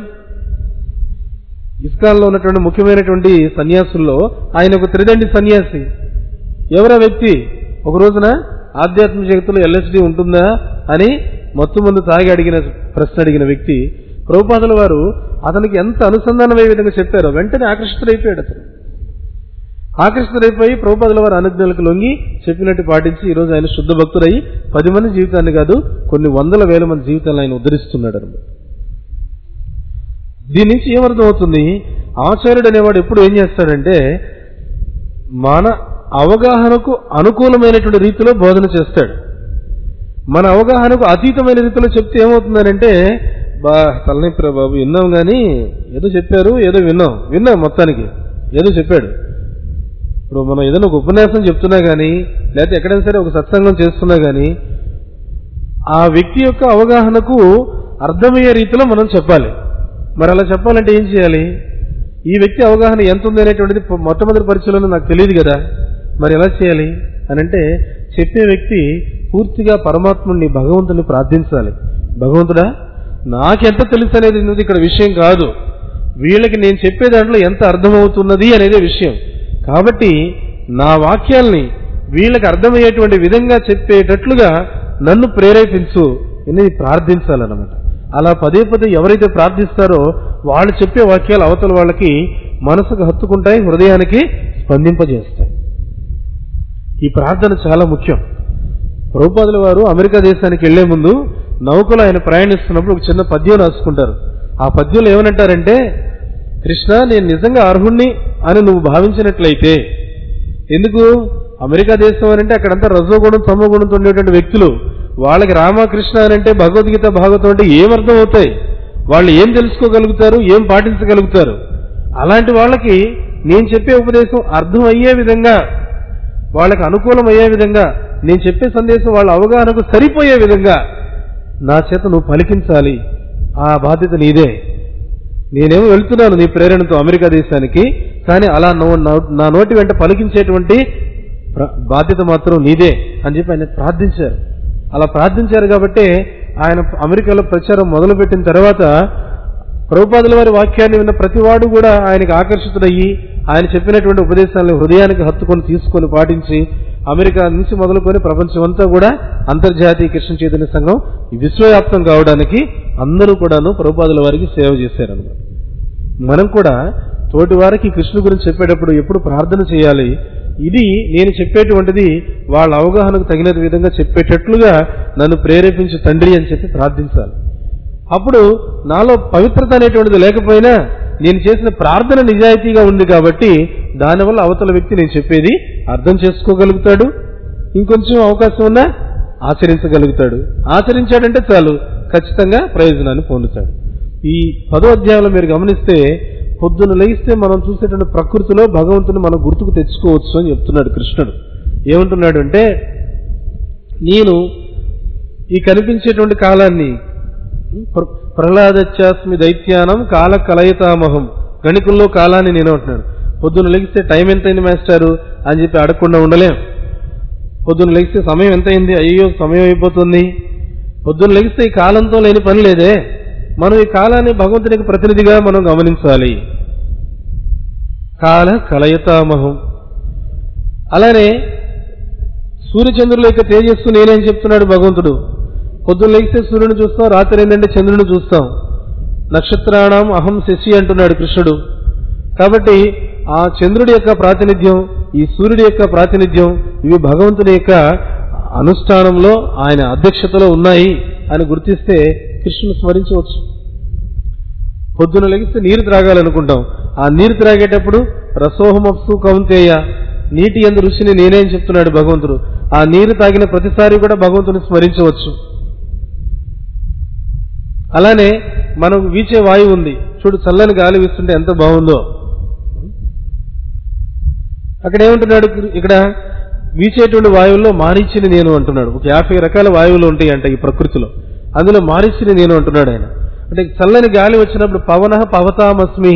ఇస్కాన్లో ఉన్నటువంటి ముఖ్యమైనటువంటి సన్యాసుల్లో ఆయన ఒక త్రిదండి సన్యాసి. ఎవరా వ్యక్తి? ఒక రోజున ఆధ్యాత్మిక జగత్తులో ఎల్ఎస్డి ఉంటుందా అని మత్తు మందు తాగి అడిగిన ప్రశ్న అడిగిన వ్యక్తి ప్రభుపాదుల వారు అతనికి ఎంత అనుసంధానమయ్యే విధంగా చెప్పారో వెంటనే ఆకర్షితుడైపోయాడు. అతను ఆకర్షితుడైపోయి ప్రభుపాదుల వారి అనుజ్ఞలకు లొంగి చెప్పినట్టు పాటించి ఈరోజు ఆయన శుద్ధ భక్తుడై పది మంది జీవితాన్ని కాదు కొన్ని వందల వేల మంది జీవితాలను ఆయన ఉద్ధరిస్తున్నాడు అనమాట. దీని నుంచి ఏమర్థం అవుతుంది, ఆచార్యుడు అనేవాడు ఎప్పుడు ఏం చేస్తాడంటే మన అవగాహనకు అనుకూలమైనటువంటి రీతిలో బోధన చేస్తాడు. మన అవగాహనకు అతీతమైన రీతిలో చెప్తే ఏమవుతుందనంటే బా తలనొప్పిరా బాబు, విన్నాం కానీ ఏదో చెప్పారు, ఏదో విన్నాం విన్నాం మొత్తానికి ఏదో చెప్పాడు. ఇప్పుడు మనం ఏదైనా ఒక ఉపన్యాసం చెప్తున్నా కానీ లేకపోతే ఎక్కడైనా సరే ఒక సత్సంగం చేస్తున్నా కానీ ఆ వ్యక్తి యొక్క అవగాహనకు అర్థమయ్యే రీతిలో మనం చెప్పాలి. మరి అలా చెప్పాలంటే ఏం చేయాలి? ఈ వ్యక్తి అవగాహన ఎంత ఉంది అనేటువంటిది మొట్టమొదటి పరిచయంలో నాకు తెలియదు కదా, మరి ఎలా చేయాలి అని అంటే చెప్పే వ్యక్తి పూర్తిగా పరమాత్ముడిని భగవంతుని ప్రార్థించాలి. భగవంతుడా నాకెంత తెలుసు అనేది ఇక్కడ విషయం కాదు, వీళ్ళకి నేను చెప్పే దాంట్లో ఎంత అర్థమవుతున్నది అనేదే విషయం. కాబట్టి నా వాక్యాల్ని వీళ్ళకి అర్థమయ్యేటువంటి విధంగా చెప్పేటట్లుగా నన్ను ప్రేరేపించు అనేది ప్రార్థించాలన్నమాట. అలా పదే పదే ఎవరైతే ప్రార్థిస్తారో వాళ్ళు చెప్పే వాక్యాలు అవతల వాళ్ళకి మనసుకు హత్తుకుంటాయి, హృదయానికి స్పందింపజేస్తాయి. ఈ ప్రార్థన చాలా ముఖ్యం. ప్రభుపాదుల వారు అమెరికా దేశానికి వెళ్లే ముందు నౌకలో ఆయన ప్రయాణిస్తున్నప్పుడు ఒక చిన్న పద్యం రాసుకుంటారు. ఆ పద్యంలో ఏమనంటారంటే, కృష్ణ నేను నిజంగా అర్హుణ్ణి అని నువ్వు భావించినట్లయితే, ఎందుకు అమెరికా దేశం అని అంటే అక్కడంతా రజోగుణం తమోగుణంతో ఉండేటువంటి వ్యక్తులు, వాళ్ళకి రామకృష్ణ అని అంటే భగవద్గీత భాగవతం అంటే ఏమర్థం అవుతాయి, వాళ్ళు ఏం తెలుసుకోగలుగుతారు, ఏం పాటించగలుగుతారు? అలాంటి వాళ్ళకి నేను చెప్పే ఉపదేశం అర్థం అయ్యే విధంగా వాళ్ళకి అనుకూలమయ్యే విధంగా, నేను చెప్పే సందేశం వాళ్ళ అవగాహనకు సరిపోయే విధంగా నా చేత నువ్వు పలికించాలి. ఆ బాధ్యత నీదే. నేనేమో వెళ్తున్నాను నీ ప్రేరణతో అమెరికా దేశానికి, కానీ అలా నువ్వు నా నోటి వెంట పలికించేటువంటి బాధ్యత మాత్రం నీదే అని చెప్పి ఆయన ప్రార్థించారు. అలా ప్రార్థించారు కాబట్టి ఆయన అమెరికాలో ప్రచారం మొదలుపెట్టిన తర్వాత ప్రభుపాదుల వారి వాక్యాన్ని విన్న ప్రతివాడు కూడా ఆయనకు ఆకర్షితుడయ్యి ఆయన చెప్పినటువంటి ఉపదేశాలను హృదయానికి హత్తుకొని తీసుకొని పాటించి అమెరికా నుంచి మొదలుకొని ప్రపంచమంతా కూడా అంతర్జాతీయ కృష్ణ చైతన్య సంఘం విశ్వవ్యాప్తం కావడానికి అందరూ కూడాను ప్రభుపాదుల వారికి సేవ చేశారన్నమాట. మనం కూడా తోటి వారికి కృష్ణు గురించి చెప్పేటప్పుడు ఎప్పుడు ప్రార్థన చేయాలి, ఇది నేను చెప్పేటువంటిది వాళ్ళ అవగాహనకు తగిన విధంగా చెప్పేటట్లుగా నన్ను ప్రేరేపించు తండ్రి అని చెప్పి ప్రార్థించాలి. అప్పుడు నాలో పవిత్రత అనేటువంటిది లేకపోయినా నేను చేసిన ప్రార్థన నిజాయితీగా ఉంది కాబట్టి దానివల్ల అవతల వ్యక్తి నేను చెప్పేది అర్థం చేసుకోగలుగుతాడు, ఇంకొంచెం అవకాశం ఉన్నా ఆచరించగలుగుతాడు. ఆచరించాడంటే చాలు, ఖచ్చితంగా ప్రయోజనాన్ని పొందుతాడు. ఈ పదో అధ్యాయంలో మీరు గమనిస్తే పొద్దున లేస్తే మనం చూసేటువంటి ప్రకృతిలో భగవంతుని మనం గుర్తుకు తెచ్చుకోవచ్చు అని చెప్తున్నాడు కృష్ణుడు. ఏమంటున్నాడు అంటే, నేను ఈ కనిపించేటువంటి కాలాన్ని ప్రహ్లాదచ్చాస్మి దైత్యానం కాల కలయితామహం, గణికుల్లో కాలాన్ని నేను అంటున్నాడు. పొద్దున్న లెగిస్తే టైం ఎంతైంది మాస్టారు అని చెప్పి అడగకుండా ఉండలేం. పొద్దున్న లెగిస్తే సమయం ఎంతైంది, అయ్యో సమయం అయిపోతుంది. పొద్దున్న లెగిస్తే ఈ కాలంతో లేని పని లేదే. మనం ఈ కాలాన్ని భగవంతునికి ప్రతినిధిగా మనం గమనించాలి. కాల కలయతామహం. అలానే సూర్యచంద్రుల యొక్క తేజస్సు నేనేం చెప్తున్నాడు భగవంతుడు. పొద్దున్న లెగిస్తే సూర్యుని చూస్తాం, రాత్రి ఏంటంటే చంద్రుని చూస్తాం. నక్షత్రాణం అహం శశి అంటున్నాడు కృష్ణుడు. కాబట్టి ఆ చంద్రుడి యొక్క ప్రాతినిధ్యం, ఈ సూర్యుడి యొక్క ప్రాతినిధ్యం ఇవి భగవంతుని యొక్క అనుష్ఠానంలో ఆయన అధ్యక్షతలో ఉన్నాయి అని గుర్తిస్తే కృష్ణుని స్మరించవచ్చు. పొద్దున లెగిస్తే నీరు త్రాగాలనుకుంటాం. ఆ నీరు త్రాగేటప్పుడు రసోహమప్సు కౌంతేయ, నీటి యందు రుచిని నేనేం చెప్తున్నాడు భగవంతుడు. ఆ నీరు తాగిన ప్రతిసారి కూడా భగవంతుని స్మరించవచ్చు. అలానే మనం వీచే వాయువు ఉంది చూడు, చల్లని గాలి వీస్తుంటే ఎంత బాగుందో. అక్కడ ఏమంటున్నాడు, ఇక్కడ వీచేటువంటి వాయువుల్లో మారీచిని నేను అంటున్నాడు. ఒక యాభై రకాల వాయువులు ఉంటాయి అంట ఈ ప్రకృతిలో, అందులో మారీచిని నేను అంటున్నాడు ఆయన. అంటే చల్లని గాలి వచ్చినప్పుడు పవన పవతామస్మి.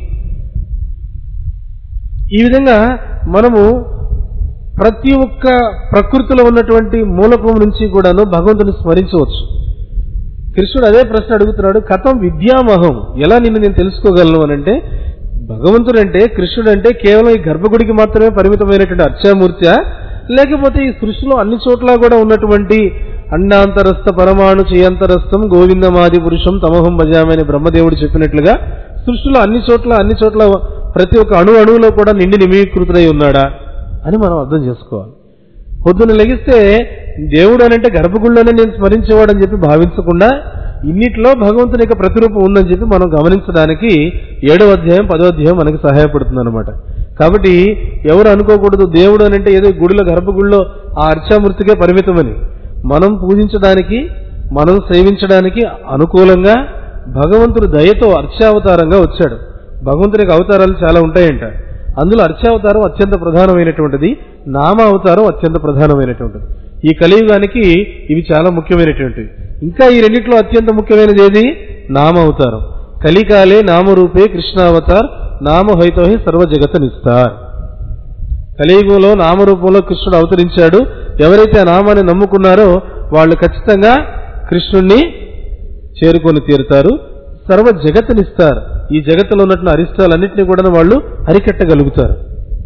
ఈ విధంగా మనము ప్రతి ఒక్క ప్రకృతిలో ఉన్నటువంటి మూలకం నుంచి కూడాను భగవంతుని స్మరించవచ్చు. కృష్ణుడు అదే ప్రశ్న అడుగుతున్నాడు, కథం విద్యామహం, ఎలా నిన్ను నేను తెలుసుకోగలను అని అంటే, భగవంతుడు అంటే కృష్ణుడు అంటే కేవలం ఈ గర్భగుడికి మాత్రమే పరిమితమైనటువంటి అర్చామూర్తి, లేకపోతే ఈ సృష్టిలో అన్ని చోట్ల కూడా ఉన్నటువంటి అండాంతరస్థ పరమాణు చేయంతరస్థం గోవిందమాది పురుషం తమహం భజామని బ్రహ్మదేవుడు చెప్పినట్లుగా సృష్టిలో అన్ని చోట్ల అన్ని చోట్ల ప్రతి ఒక్క అణు అణువులో కూడా నిండి నిమీకృతుడై ఉన్నాడా అని మనం అర్థం చేసుకోవాలి. పొద్దున్న లెగిస్తే దేవుడు అనంటే గర్భగుడిలోనే నేను స్మరించేవాడని చెప్పి భావించకుండా ఇన్నిట్లో భగవంతుని యొక్క ప్రతిరూపం ఉందని చెప్పి మనం గమనించడానికి ఏడవ అధ్యాయం పదో అధ్యాయం మనకి సహాయపడుతుంది అనమాట. కాబట్టి ఎవరు అనుకోకూడదు దేవుడు అనంటే ఏదో గుడిలో గర్భగుడిలో ఆ అర్చామూర్తికే పరిమితమని. మనం పూజించడానికి మనం సేవించడానికి అనుకూలంగా భగవంతుడు దయతో అర్చావతారంగా వచ్చాడు. భగవంతునికి అవతారాలు చాలా ఉంటాయంట. అందులో అర్చావతారం అత్యంత ప్రధానమైనటువంటిది, నామ అవతారం అత్యంత ప్రధానమైనటువంటిది. ఈ కలియుగానికి ఇవి చాలా ముఖ్యమైనటువంటివి. ఇంకా ఈ రెండిట్లో అత్యంత ముఖ్యమైనది ఏది? నామ అవతారం. కలికాలే నామరూపే కృష్ణావతార్ నామహైతోహి సర్వ జగత నిస్తార్. కలియుగంలో నామరూపంలో కృష్ణుడు అవతరించాడు. ఎవరైతే ఆ నామాన్ని నమ్ముకున్నారో వాళ్ళు ఖచ్చితంగా కృష్ణుణ్ణి చేరుకొని తీరుతారు, సర్వ జగత్తునిస్తారు. ఈ జగత్తులో ఉన్నటువంటి అరిష్టాలన్నింటినీ కూడా వాళ్ళు అరికట్టగలుగుతారు.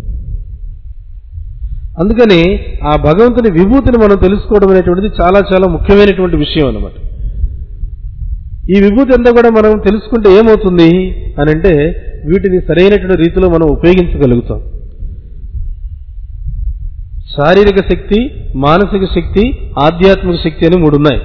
అందుకని ఆ భగవంతుని విభూతిని మనం తెలుసుకోవడం అనేటువంటిది చాలా చాలా ముఖ్యమైనటువంటి విషయం అన్నమాట. ఈ విభూతి అంతా కూడా మనం తెలుసుకుంటే ఏమవుతుంది అని అంటే వీటిని సరైనటువంటి రీతిలో మనం ఉపయోగించగలుగుతాం. శారీరక శక్తి, మానసిక శక్తి, ఆధ్యాత్మిక శక్తి అని మూడు ఉన్నాయి.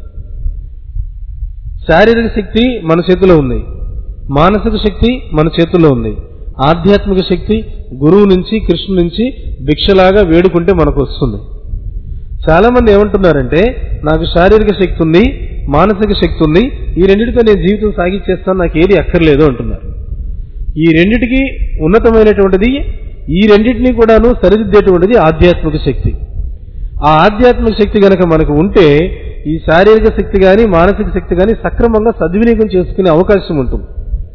శారీరక శక్తి మన చేతిలో ఉంది, మానసిక శక్తి మన చేతుల్లో ఉంది, ఆధ్యాత్మిక శక్తి గురువు నుంచి కృష్ణుడి నుంచి భిక్షలాగా వేడుకుంటే మనకు వస్తుంది. చాలా మంది ఏమంటున్నారంటే నాకు శారీరక శక్తి ఉంది, మానసిక శక్తి ఉంది, ఈ రెండింటితో నేను జీవితం సాగిచ్చేస్తాను, నాకు ఏది అక్కర్లేదు అంటున్నారు. ఈ రెండిటికి ఉన్నతమైనటువంటిది ఈ రెండింటినీ కూడాను సరిదిద్దేటువంటిది ఆధ్యాత్మిక శక్తి. ఆ ఆధ్యాత్మిక శక్తి గనక మనకు ఉంటే ఈ శారీరక శక్తి గాని మానసిక శక్తి గాని సక్రమంగా సద్వినియోగం చేసుకునే అవకాశం ఉంటుంది.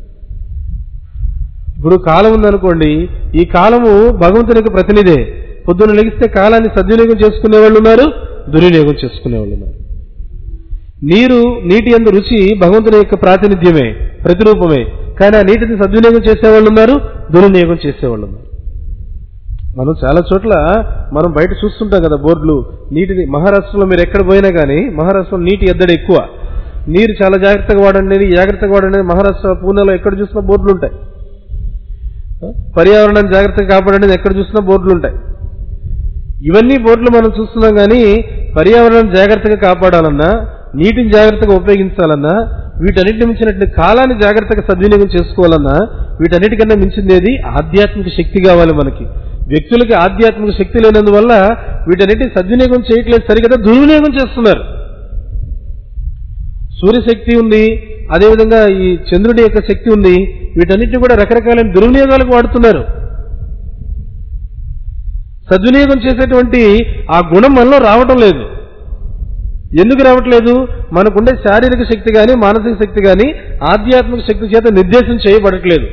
ఇప్పుడు కాలం ఉందనుకోండి, ఈ కాలము భగవంతునికి ప్రతినిధే. పొద్దున్న లెగిస్తే కాలాన్ని సద్వినియోగం చేసుకునే వాళ్ళు ఉన్నారు, దుర్వినియోగం చేసుకునే వాళ్ళు ఉన్నారు. నీరు, నీటి యందు రుచి భగవంతుని యొక్క ప్రాతినిధ్యమే, ప్రతిరూపమే. కానీ ఆ నీటిని సద్వినియోగం చేసేవాళ్ళు ఉన్నారు, దుర్వినియోగం చేసేవాళ్ళు ఉన్నారు. మనం చాలా చోట్ల మనం బయట చూస్తుంటాం కదా బోర్డులు, నీటిని. మహారాష్ట్రలో మీరు ఎక్కడ పోయినా కానీ మహారాష్ట్రలో నీటి ఎద్దడి ఎక్కువ, నీరు చాలా జాగ్రత్తగా వాడండి, జాగ్రత్తగా వాడండి. మహారాష్ట్ర పూణేలో ఎక్కడ చూసినా బోర్డులు ఉంటాయి. పర్యావరణాన్ని జాగ్రత్తగా కాపాడండి, ఎక్కడ చూసినా బోర్డులు ఉంటాయి. ఇవన్నీ బోర్డులు మనం చూస్తున్నాం కానీ పర్యావరణాన్ని జాగ్రత్తగా కాపాడాలన్నా, నీటిని జాగ్రత్తగా ఉపయోగించాలన్నా, వీటన్నిటిని మించినట్లు కాలాన్ని జాగ్రత్తగా సద్వినియోగం చేసుకోవాలన్నా వీటన్నిటికన్నా మించిందేది ఆధ్యాత్మిక శక్తి కావాలి మనకి. వ్యక్తులకి ఆధ్యాత్మిక శక్తి లేనందువల్ల వీటన్నిటిని సద్వినియోగం చేయట్లేదు, సరిగదా దుర్వినియోగం చేస్తున్నారు. సూర్యశక్తి ఉంది, అదేవిధంగా ఈ చంద్రుడి యొక్క శక్తి ఉంది, వీటన్నిటిని కూడా రకరకాలైన దుర్వినియోగాలకు వాడుతున్నారు. సద్వినియోగం చేసేటువంటి ఆ గుణం మనలో రావటం లేదు. ఎందుకు రావట్లేదు? మనకుండే శారీరక శక్తి కానీ మానసిక శక్తి కానీ ఆధ్యాత్మిక శక్తి చేత నిర్దేశం చేయబడట్లేదు.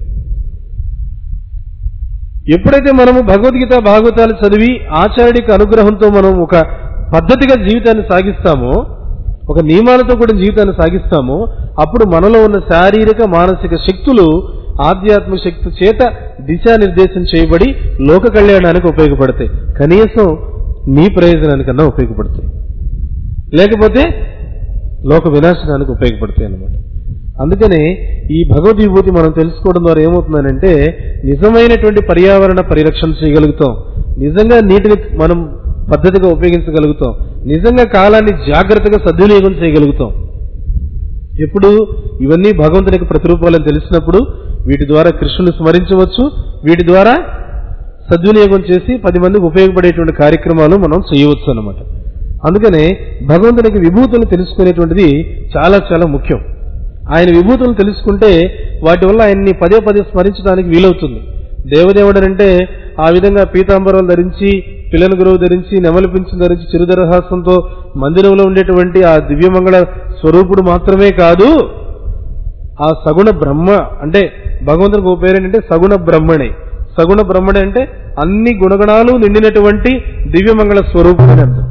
ఎప్పుడైతే మనము భగవద్గీత భాగవతాలు చదివి ఆచార్యుడికి అనుగ్రహంతో మనం ఒక పద్ధతిగా జీవితాన్ని సాగిస్తామో, ఒక నియమాలతో కూడా జీవితాన్ని సాగిస్తామో, అప్పుడు మనలో ఉన్న శారీరక మానసిక శక్తులు ఆధ్యాత్మిక శక్తి చేత దిశానిర్దేశం చేయబడి లోక కళ్యాణానికి ఉపయోగపడతాయి. కనీసం నీ ప్రయోజనానికన్నా ఉపయోగపడతాయి, లేకపోతే లోక వినాశనానికి ఉపయోగపడతాయి అన్నమాట. అందుకనే ఈ భగవద్ విభూతి మనం తెలుసుకోవడం ద్వారా ఏమవుతుందనంటే నిజమైనటువంటి పర్యావరణ పరిరక్షణ చేయగలుగుతాం, నిజంగా నీటిని మనం పద్ధతిగా ఉపయోగించగలుగుతాం, నిజంగా కాలాన్ని జాగ్రత్తగా సద్వినియోగం చేయగలుగుతాం. ఎప్పుడు ఇవన్నీ భగవంతునికి ప్రతిరూపాలని తెలిసినప్పుడు వీటి ద్వారా కృష్ణుని స్మరించవచ్చు, వీటి ద్వారా సద్వినియోగం చేసి పది మందికి ఉపయోగపడేటువంటి కార్యక్రమాలు మనం చేయవచ్చు అన్నమాట. అందుకనే భగవంతునికి విభూతులు తెలుసుకునేటువంటిది చాలా చాలా ముఖ్యం. ఆయన విభూతులు తెలుసుకుంటే వాటి వల్ల ఆయన్ని పదే పదే స్మరించడానికి వీలవుతుంది. దేవదేవుడనంటే ఆ విధంగా పీతాంబరాలు ధరించి, పిల్లల గురువు ధరించి, నెమలి పింఛను ధరించి, చిరుదరహాసంతో మందిరంలో ఉండేటువంటి ఆ దివ్యమంగళ స్వరూపుడు మాత్రమే కాదు, ఆ సగుణ బ్రహ్మ అంటే భగవంతునికి ఒక పేరేంటంటే సగుణ బ్రహ్మణే. సగుణ బ్రహ్మణే అంటే అన్ని గుణగణాలు నిండినటువంటి దివ్యమంగళ స్వరూపుడు అని అర్థం.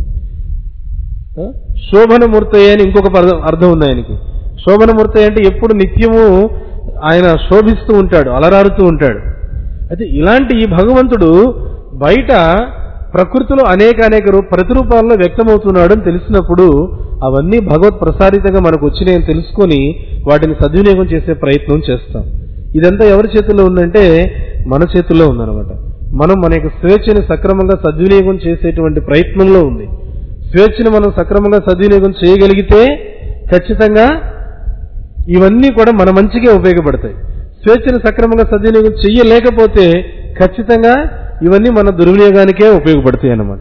శోభనమూర్తి అని ఇంకొక అర్థం ఉంది ఆయనకి. శోభనమూర్తి అంటే ఎప్పుడు నిత్యము ఆయన శోభిస్తూ ఉంటాడు, అలరారుతూ ఉంటాడు. అయితే ఇలాంటి ఈ భగవంతుడు బయట ప్రకృతిలో అనేక అనేక ప్రతిరూపాల్లో వ్యక్తమవుతున్నాడు అని తెలిసినప్పుడు అవన్నీ భగవత్ ప్రసాదితంగా మనకు వచ్చినాయని తెలుసుకొని వాటిని సద్వినియోగం చేసే ప్రయత్నం చేస్తాం. ఇదంతా ఎవరి చేతుల్లో ఉందంటే మన చేతుల్లో ఉందన్నమాట. మనం మన యొక్క స్వేచ్ఛని సక్రమంగా సద్వినియోగం చేసేటువంటి ప్రయత్నంలో ఉంది. స్వేచ్ఛను మనం సక్రమంగా సద్వినియోగం చేయగలిగితే ఖచ్చితంగా ఇవన్నీ కూడా మన మంచిగా ఉపయోగపడతాయి. స్వేచ్ఛను సక్రమంగా సద్వినియోగం చెయ్యలేకపోతే ఖచ్చితంగా ఇవన్నీ మన దుర్వినియోగానికే ఉపయోగపడతాయి అన్నమాట.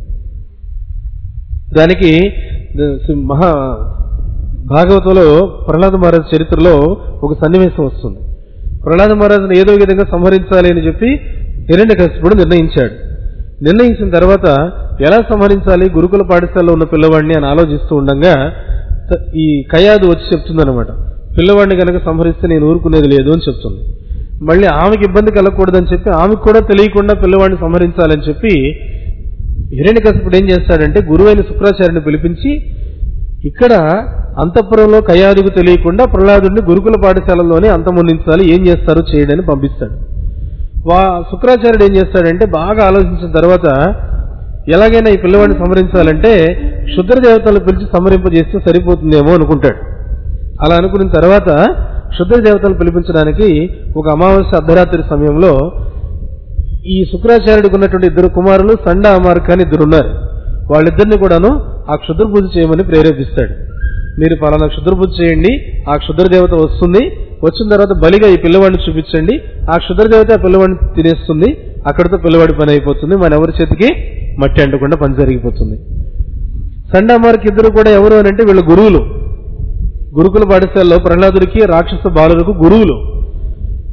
దానికి మహా భాగవతంలో ప్రహ్లాద మహారాజు చరిత్రలో ఒక సన్నివేశం వస్తుంది. ప్రహ్లాద మహారాజును ఏదో విధంగా సంహరించాలి అని చెప్పి హిరణ్యకశిపుడు నిర్ణయించాడు. నిర్ణయించిన తర్వాత ఎలా సంహరించాలి, గురుకుల పాఠశాలలో ఉన్న పిల్లవాడిని అని ఆలోచిస్తూ ఉండగా ఈ కయాదు వచ్చి చెప్తుందనమాట, పిల్లవాడిని కనుక సంహరిస్తే నేను ఊరుకునేది లేదు అని చెప్తుంది. మళ్ళీ ఆమెకి ఇబ్బంది కలగకూడదని చెప్పి ఆమెకు కూడా తెలియకుండా పిల్లవాడిని సంహరించాలని చెప్పి హిరణ్యకశిపుడు ఏం చేస్తాడంటే గురువైన శుక్రాచార్యుని పిలిపించి ఇక్కడ అంతఃపురంలో కయాదుకు తెలియకుండా ప్రహ్లాదుడిని గురుకుల పాఠశాలలోనే అంతమొందించాలి, ఏం చేస్తారో చేయడని పంపిస్తాడు. వా శుక్రాచార్యుడు ఏం చేస్తాడంటే బాగా ఆలోచించిన తర్వాత ఎలాగైనా ఈ పిల్లవాడిని సంహరించాలంటే క్షుద్ర దేవతలను పిలిచి సంహరింపజేస్తే సరిపోతుందేమో అనుకుంటాడు. అలా అనుకున్న తర్వాత క్షుద్ర దేవతలను పిలిపించడానికి ఒక అమావాస్య అర్ధరాత్రి సమయంలో ఈ శుక్రాచార్యుడికి ఉన్నటువంటి ఇద్దరు కుమారులు సండ అమార్క అని ఇద్దరు ఉన్నారు. వాళ్ళిద్దరిని కూడాను ఆ క్షుద్ర పూజ చేయమని ప్రేరేపిస్తాడు. మీరు పలానా క్షుద్ర పూజ చేయండి, ఆ క్షుద్ర దేవత వస్తుంది, వచ్చిన తర్వాత బలిగా ఈ పిల్లవాడిని చూపించండి, ఆ క్షుద్ర దేవత ఆ పిల్లవాడిని తినేస్తుంది, అక్కడితో పిల్లవాడి పని అయిపోతుంది, మన ఎవరి చేతికి మట్టి అంటకుండా పని జరిగిపోతుంది. సండామార్కి ఇద్దరు కూడా ఎవరు అని అంటే వీళ్ళ గురువులు, గురుకుల పాఠశాలలో ప్రహ్లాదుడికి రాక్షస బాలులకు గురువులు.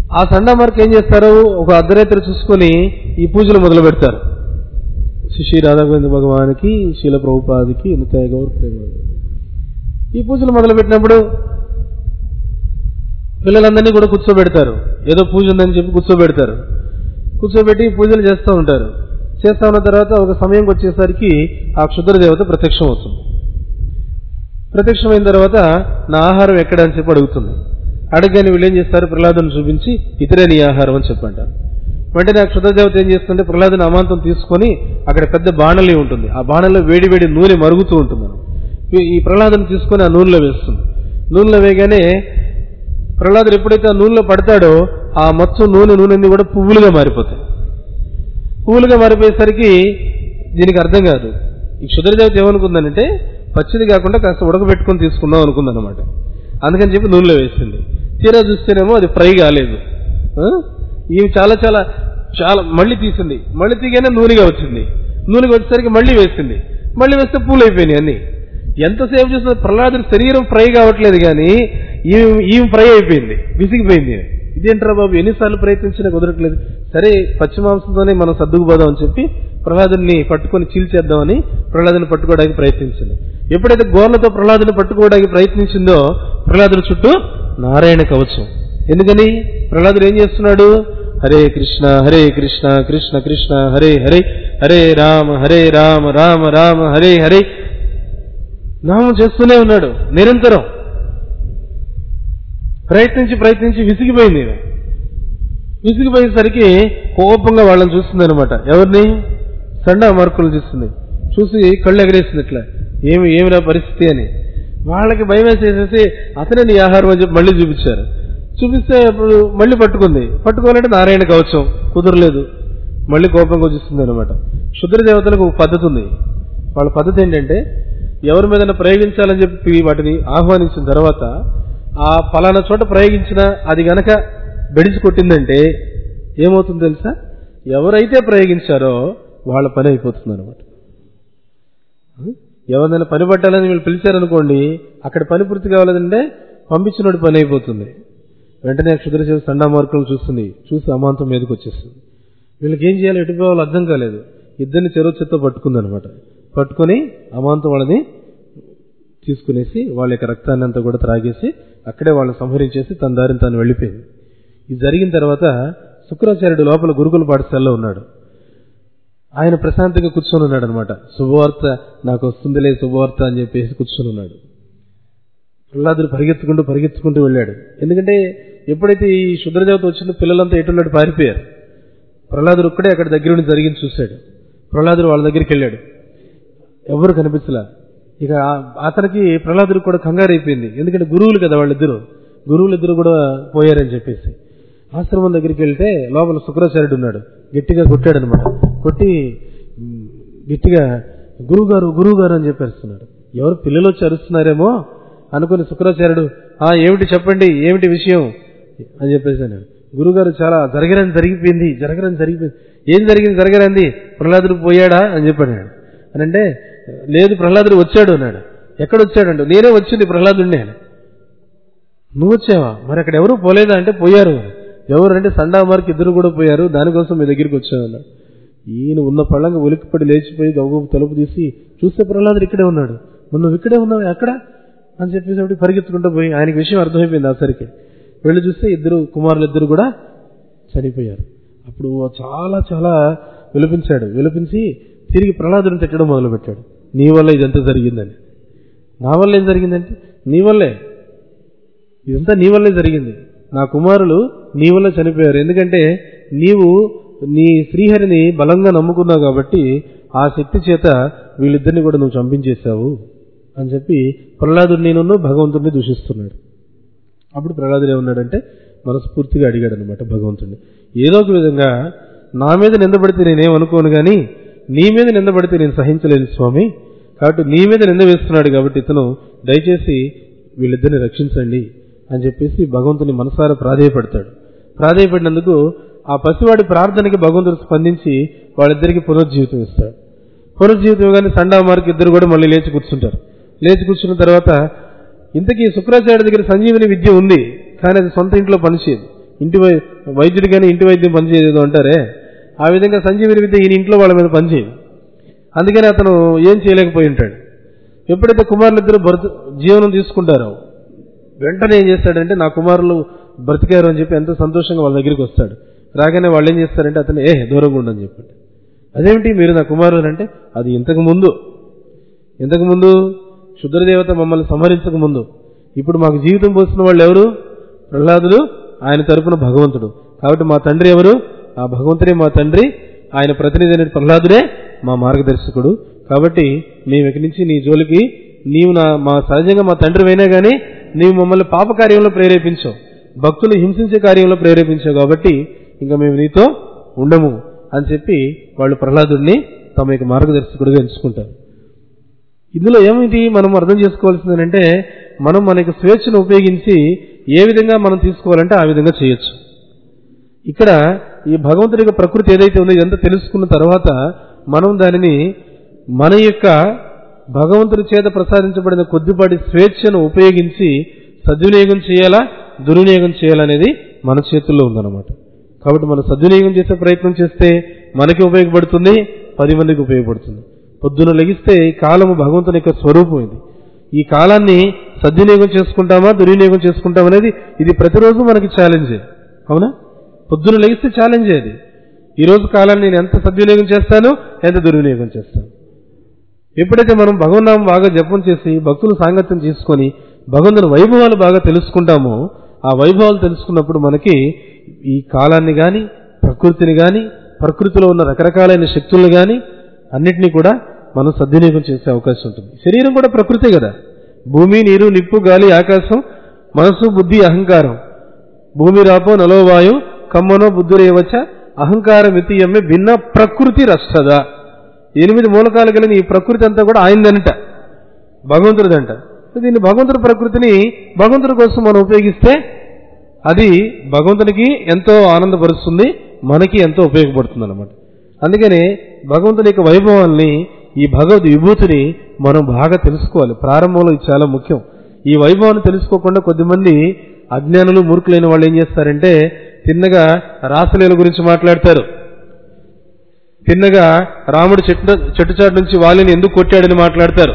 ఆ సండామార్క్ ఏం చేస్తారు, ఒక అర్ధరాత్రి చూసుకొని ఈ పూజలు మొదలు పెడతారు. శ్రీ రాధాగోవింద భగవానికి, శీల ప్రభుపాదికి, నిత్యాయ గౌర ప్రేమ. ఈ పూజలు మొదలు పెట్టినప్పుడు పిల్లలందరినీ కూడా కూర్చోబెడతారు. ఏదో పూజ ఉందని చెప్పి కూర్చోబెడతారు. కూర్చోబెట్టి పూజలు చేస్తూ ఉంటారు. చేస్తా ఉన్న తర్వాత ఒక సమయంకి వచ్చేసరికి ఆ క్షుద్ర దేవత ప్రత్యక్షం అవుతుంది. ప్రత్యక్షమైన తర్వాత నా ఆహారం ఎక్కడ అని చెప్పి అడుగుతుంది. అడగని వీళ్ళు ఏం చేస్తారు, ప్రహ్లాదుని చూపించి ఇతరే నీ ఆహారం అని చెప్పంటారు. వెంటనే ఆ క్షుద్ర దేవత ఏం చేస్తుంటే ప్రహ్లాదుని అమాంతం తీసుకొని అక్కడ పెద్ద బాణలి ఉంటుంది. ఆ బాణలో వేడి వేడి నూనె మరుగుతూ ఉంటుంది. ఈ ప్రహ్లాదుని తీసుకొని ఆ నూనెలో వేస్తుంది. నూనెలో వేయగానే ప్రహ్లాదుడు ఎప్పుడైతే ఆ నూనెలో పడతాడో ఆ మొత్తం నూనె నూనెని కూడా పువ్వులుగా మారిపోతాయి. పువ్వులుగా మారిపోయేసరికి దీనికి అర్థం కాదు. ఈ క్షుద్రదేవత ఏమనుకుందనంటే పచ్చిది కాకుండా కాస్త ఉడకబెట్టుకొని తీసుకుందాం అనుకుందనమాట. అందుకని చెప్పి నూనెలో వేసింది. తీరా చూస్తేనేమో అది ఫ్రై కాలేదు. ఇవి చాలా చాలా చాలా మళ్ళీ తీసింది. మళ్ళీ తీగానే నూనెగా వచ్చింది. నూనెగా వచ్చేసరికి మళ్ళీ వేసింది. మళ్ళీ వేస్తే పూలు అయిపోయినాయి అన్ని. ఎంతసేపు చూసిన ప్రహ్లాదుడి శరీరం ఫ్రై కావట్లేదు కానీ ఈమె ఫ్రై అయిపోయింది, విసిగిపోయింది. ఇదేంట్రా బాబు, ఎన్నిసార్లు ప్రయత్నించినా కుదరట్లేదు. సరే పచ్చి మాంసంతోనే మనం సర్దుకుపోదాం అని చెప్పి ప్రహ్లాదుని పట్టుకొని చీల్చేద్దామని ప్రహ్లాదుని పట్టుకోవడానికి ప్రయత్నించింది. ఎప్పుడైతే గోర్లతో ప్రహ్లాదుని పట్టుకోవడానికి ప్రయత్నించిందో ప్రహ్లాదుని చుట్టూ నారాయణ కవచం. ఎందుకని ప్రహ్లాదుడు ఏం చేస్తున్నాడు, హరే కృష్ణ హరే కృష్ణ కృష్ణ కృష్ణ హరే హరే, హరే రామ హరే రామ రామ రామ హరే హరే నామం చేస్తూనే ఉన్నాడు నిరంతరం. ప్రయత్నించి ప్రయత్నించి విసిగిపోయింది. విసిగిపోయేసరికి కోపంగా వాళ్ళని చూస్తుంది అనమాట. ఎవరిని, సండా మార్కులు చూస్తుంది. చూసి కళ్ళు ఎగరేసింది ఇట్లా, ఏమి ఏమిరా పరిస్థితి అని. వాళ్ళకి భయం వేసేసేసి అతనే నీ ఆహారం అని చెప్పి మళ్ళీ చూపించారు. చూపిస్తే అప్పుడు మళ్ళీ పట్టుకుంది. పట్టుకోవాలంటే నారాయణ కవచం కుదరలేదు. మళ్ళీ కోపంగా చూస్తుంది అనమాట. క్షుద్ర దేవతలకు ఒక పద్ధతి ఉంది. వాళ్ళ పద్ధతి ఏంటంటే ఎవరి మీద ప్రయోగించాలని చెప్పి వాటిని ఆహ్వానించిన తర్వాత ఆ పలానా చోట ప్రయోగించినా అది గనక బెడిసి కొట్టిందంటే ఏమవుతుందో తెలుసా, ఎవరైతే ప్రయోగించారో వాళ్ళ పని అయిపోతుంది అనమాట. ఎవరినైనా పని పట్టాలని వీళ్ళు పిలిచారనుకోండి, అక్కడ పని పూర్తి కావాలంటే పంపించినోడి పని అయిపోతుంది. వెంటనే క్షుద్రశివ సండామార్కులను చూస్తుంది. చూసి అమాంతం మీదకి వచ్చేస్తుంది. వీళ్ళకి ఏం చేయాలో ఎటుపోవాలో అర్థం కాలేదు. ఇద్దరిని చెరువు చెత్త పట్టుకుంది అనమాట. పట్టుకొని అమాంతం వాళ్ళని తీసుకునేసి వాళ్ళ యొక్క రక్తాన్ని అంతా కూడా త్రాగేసి అక్కడే వాళ్ళని సంహరించేసి తన దారిని తాను వెళ్ళిపోయింది. ఇది జరిగిన తర్వాత శుక్రాచార్యుడు లోపల గురుకుల పాఠశాలలో ఉన్నాడు. ఆయన ప్రశాంతంగా కూర్చొని ఉన్నాడు అనమాట. శుభవార్త నాకు వస్తుందిలే శుభవార్త అని చెప్పేసి కూర్చొని ఉన్నాడు. ప్రహ్లాదుడు పరిగెత్తుకుంటూ పరిగెత్తుకుంటూ వెళ్ళాడు. ఎందుకంటే ఎప్పుడైతే ఈ శుద్రదేవత వచ్చిందో పిల్లలంతా ఎటున్నాడు పారిపోయారు. ప్రహ్లాదుడు ఒక్కడే అక్కడ దగ్గర జరిగింది చూశాడు. ప్రహ్లాదుడు వాళ్ళ దగ్గరికి వెళ్ళాడు. ఎవరు కనిపించలా. ఇక అతనికి ప్రహ్లాదుడు కూడా కంగారు అయిపోయింది. ఎందుకంటే గురువులు కదా వాళ్ళిద్దరు, గురువులిద్దరు కూడా పోయారని చెప్పేసి ఆశ్రమం దగ్గరికి వెళ్తే లోపల శుక్రాచార్యుడు ఉన్నాడు. గట్టిగా కొట్టాడు అనమాట. కొట్టి గట్టిగా గురువు గారు గురువు గారు అని చెప్పేస్తున్నాడు. ఎవరు పిల్లలు వచ్చి అరుస్తున్నారేమో అనుకుని శుక్రాచార్యుడు ఆ ఏమిటి చెప్పండి, ఏమిటి విషయం అని చెప్పేసి అన్నాడు. గురుగారు చాలా జరగరని జరిగిపోయింది జరగరని జరిగిపోయింది ఏం జరిగింది జరగరంది ప్రహ్లాదుడు పోయాడా అని చెప్పాడు. అని అంటే లేదు ప్రహ్లాదుడు వచ్చాడు అన్నాడు. ఎక్కడ వచ్చాడంటే నేనే వచ్చింది ప్రహ్లాదుడిని అని. నువ్వు వచ్చావా, మరి అక్కడ ఎవరు పోలేదా అంటే పోయారు. ఎవరంటే సండామార్కి ఇద్దరు కూడా పోయారు, దానికోసం మీ దగ్గరికి వచ్చామన్నాడు. ఈయన ఉన్న పళ్ళంగా ఉలిక్కిపడి లేచిపోయి గవ్వ తలుపు తీసి చూస్తే ప్రహ్లాదుడు ఇక్కడే ఉన్నాడు. నువ్వు ఇక్కడే ఉన్నావు ఎక్కడ అని చెప్పేసి పరిగెత్తుకుంటూ పోయి ఆయనకి విషయం అర్థమైపోయింది. ఆసరికి వెళ్ళి చూస్తే ఇద్దరు కుమారులు ఇద్దరు కూడా చనిపోయారు. అప్పుడు చాలా చాలా విలపించాడు. విలపించి తిరిగి ప్రహ్లాదుని తిట్టడం మొదలుపెట్టాడు. నీ వల్ల ఇదంతా జరిగిందని. నా వల్ల ఏం జరిగిందంటే నీ వల్లే, ఇదంతా నీ వల్లే జరిగింది. నా కుమారులు నీ వల్ల చనిపోయారు. ఎందుకంటే నీవు నీ శ్రీహరిని బలంగా నమ్ముకున్నావు కాబట్టి ఆ శక్తి చేత వీళ్ళిద్దరిని కూడా నువ్వు చంపించేశావు అని చెప్పి ప్రహ్లాదుడు నేను భగవంతుడిని దూషిస్తున్నాడు. అప్పుడు ప్రహ్లాదుడు ఏమన్నాడంటే మనస్ఫూర్తిగా అడిగాడు అనమాట భగవంతుడిని, ఏదో ఒక విధంగా నా మీద నిందపడితే నేనేమనుకోను కానీ నీ మీద నిందపడితే నేను సహించలేను స్వామి, కాబట్టి నీ మీద నింద వేస్తున్నాడు కాబట్టి ఇతను దయచేసి వీళ్ళిద్దరిని రక్షించండి అని చెప్పేసి భగవంతుని మనసారా ప్రాధేయపడతాడు. ప్రాధేయపడినందుకు ఆ పసివాడి ప్రార్థనకి భగవంతుడు స్పందించి వాళ్ళిద్దరికి పునరుజ్జీవితం ఇస్తాడు. పునరుజ్జీవితం ఇవ్వగానే సండామార్కి ఇద్దరు కూడా మళ్ళీ లేచి కూర్చుంటారు. లేచి కూర్చున్న తర్వాత ఇంతకీ శుక్రాచార్య దగ్గర సంజీవని విద్య ఉంది, కానీ అది సొంత ఇంట్లో పనిచేయదు. ఇంటి వై వైద్యుడి కానీ ఇంటి వైద్యం పనిచేయదు అంటారే, ఆ విధంగా సంజీవిని విద్య ఈయన ఇంట్లో వాళ్ళ మీద పనిచేయదు. అందుకని అతను ఏం చేయలేకపోయి ఉంటాడు. ఎప్పుడైతే కుమారులిద్దరూ బ్రతు జీవనం తీసుకుంటారో వెంటనే ఏం చేస్తాడంటే నా కుమారులు బ్రతికారు అని చెప్పి ఎంతో సంతోషంగా వాళ్ళ దగ్గరికి వస్తాడు. రాగానే వాళ్ళు ఏం చేస్తారంటే అతను ఏ దూరంగా ఉండని చెప్పండి. అదేమిటి మీరు నా కుమారులు అంటే, అది ఇంతకు ముందు ఇంతకు ముందు క్షుద్రదేవత మమ్మల్ని సంహరించక ముందు. ఇప్పుడు మాకు జీవితం పోసిన వాళ్ళు ఎవరు? ప్రహ్లాదుడు, ఆయన తరపున భగవంతుడు. కాబట్టి మా తండ్రి ఎవరు? ఆ భగవంతుడే మా తండ్రి, ఆయన ప్రతినిధి అయిన ప్రహ్లాదుడే మా మార్గదర్శకుడు. కాబట్టి మేము ఇక్కడి నుంచి నీ జోలికి నీవు నా మా సహజంగా మా తండ్రి అయినా కానీ నీవు మమ్మల్ని పాప కార్యంలో ప్రేరేపించావు, భక్తులు హింసించే కార్యంలో ప్రేరేపించావు, కాబట్టి ఇంకా మేము నీతో ఉండము అని చెప్పి వాళ్ళు ప్రహ్లాదుడిని తమ యొక్క మార్గదర్శకుడిగా ఎంచుకుంటారు. ఇందులో ఏమిటి మనం అర్థం చేసుకోవాల్సిందంటే, మనం మన యొక్క స్వేచ్ఛను ఉపయోగించి ఏ విధంగా మనం తీసుకోవాలంటే ఆ విధంగా చేయొచ్చు. ఇక్కడ ఈ భగవంతుడి యొక్క ప్రకృతి ఏదైతే ఉందో ఇదంతా తెలుసుకున్న తర్వాత మనం దానిని మన యొక్క భగవంతుడి చేత ప్రసాదించబడిన కొద్దిపాటి స్వేచ్ఛను ఉపయోగించి సద్వినియోగం చేయాలా, దుర్వినియోగం చేయాలనేది మన చేతుల్లో ఉందన్నమాట. కాబట్టి మనం సద్వినియోగం చేసే ప్రయత్నం చేస్తే మనకి ఉపయోగపడుతుంది, పది మందికి ఉపయోగపడుతుంది. పొద్దున లెగిస్తే ఈ కాలము భగవంతుని యొక్క స్వరూపం. ఇది ఈ కాలాన్ని సద్వినియోగం చేసుకుంటామా, దుర్వినియోగం చేసుకుంటామా అనేది ఇది ప్రతిరోజు మనకి ఛాలెంజే. అవునా? పొద్దున లెగిస్తే ఛాలెంజే అది. ఈరోజు కాలాన్ని నేను ఎంత సద్వినియోగం చేస్తాను, ఎంత దుర్వినియోగం చేస్తాను. ఎప్పుడైతే మనం భగవన్నామం బాగా జపం చేసి భక్తుల సాంగత్యం తీసుకొని భగవంతుని వైభవాలు బాగా తెలుసుకుంటామో, ఆ వైభవాలు తెలుసుకున్నప్పుడు మనకి ఈ కాలాన్ని కానీ, ప్రకృతిని కానీ, ప్రకృతిలో ఉన్న రకరకాలైన శక్తులను కానీ అన్నిటినీ కూడా మనం సద్వినియోగం చేసే అవకాశం ఉంటుంది. శరీరం కూడా ప్రకృతే కదా. భూమి, నీరు, నిప్పు, గాలి, ఆకాశం, మనసు, బుద్ధి, అహంకారం. భూమి రాపో నలోవాయు కమ్మనో బుద్ధురేవచ అహంకారం ఇతియమ్మే భిన్న ప్రకృతి రష్టద. ఎనిమిది మూలకాలు కలిగిన ఈ ప్రకృతి అంతా కూడా ఆయనదంట, భగవంతుడిదంట. దీన్ని భగవంతుడి ప్రకృతిని భగవంతుడి కోసం మనం ఉపయోగిస్తే అది భగవంతునికి ఎంతో ఆనందపరుస్తుంది, మనకి ఎంతో ఉపయోగపడుతుంది అన్నమాట. అందుకని భగవంతుని యొక్క వైభవాన్ని, ఈ భగవద్ విభూతిని మనం బాగా తెలుసుకోవాలి. ప్రారంభంలో ఇది చాలా ముఖ్యం. ఈ వైభవాన్ని తెలుసుకోకుండా కొద్దిమంది అజ్ఞానులు, మూర్ఖులైన వాళ్ళు ఏం చేస్తారంటే తిన్నగా రాసలీల గురించి మాట్లాడతారు. తిన్నగా రాముడు చెట్టు చెట్టుచాటు నుంచి వాలిని ఎందుకు కొట్టాడని మాట్లాడతారు.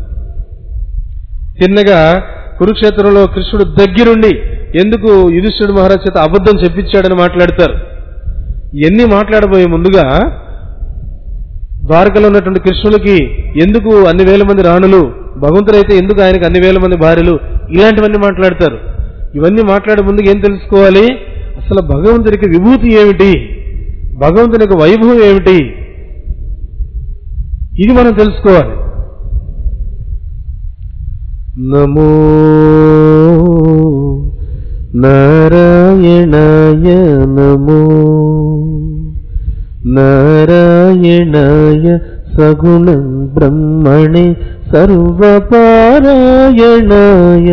తిన్నగా కురుక్షేత్రంలో కృష్ణుడు దగ్గరుండి ఎందుకు యుధిష్ఠిరుడు మహారాజ్ చేత అబద్ధం చెప్పించాడని మాట్లాడతారు. ఇవన్నీ మాట్లాడబోయే ముందుగా ద్వారకలో ఉన్నటువంటి కృష్ణుడికి ఎందుకు అన్ని వేల మంది రాణులు, భగవంతుడైతే ఎందుకు ఆయనకు అన్ని వేల మంది భార్యలు, ఇలాంటివన్నీ మాట్లాడతారు. ఇవన్నీ మాట్లాడే ముందుకు ఏం తెలుసుకోవాలి? అసలు భగవంతుడికి విభూతి ఏమిటి, భగవంతుని యొక్క వైభవం ఏమిటి, ఇది మనం తెలుసుకోవాలి. నమో నారాయణాయ నమో నారాయణాయ సగుణం బ్రహ్మణే సర్వపారాయణాయ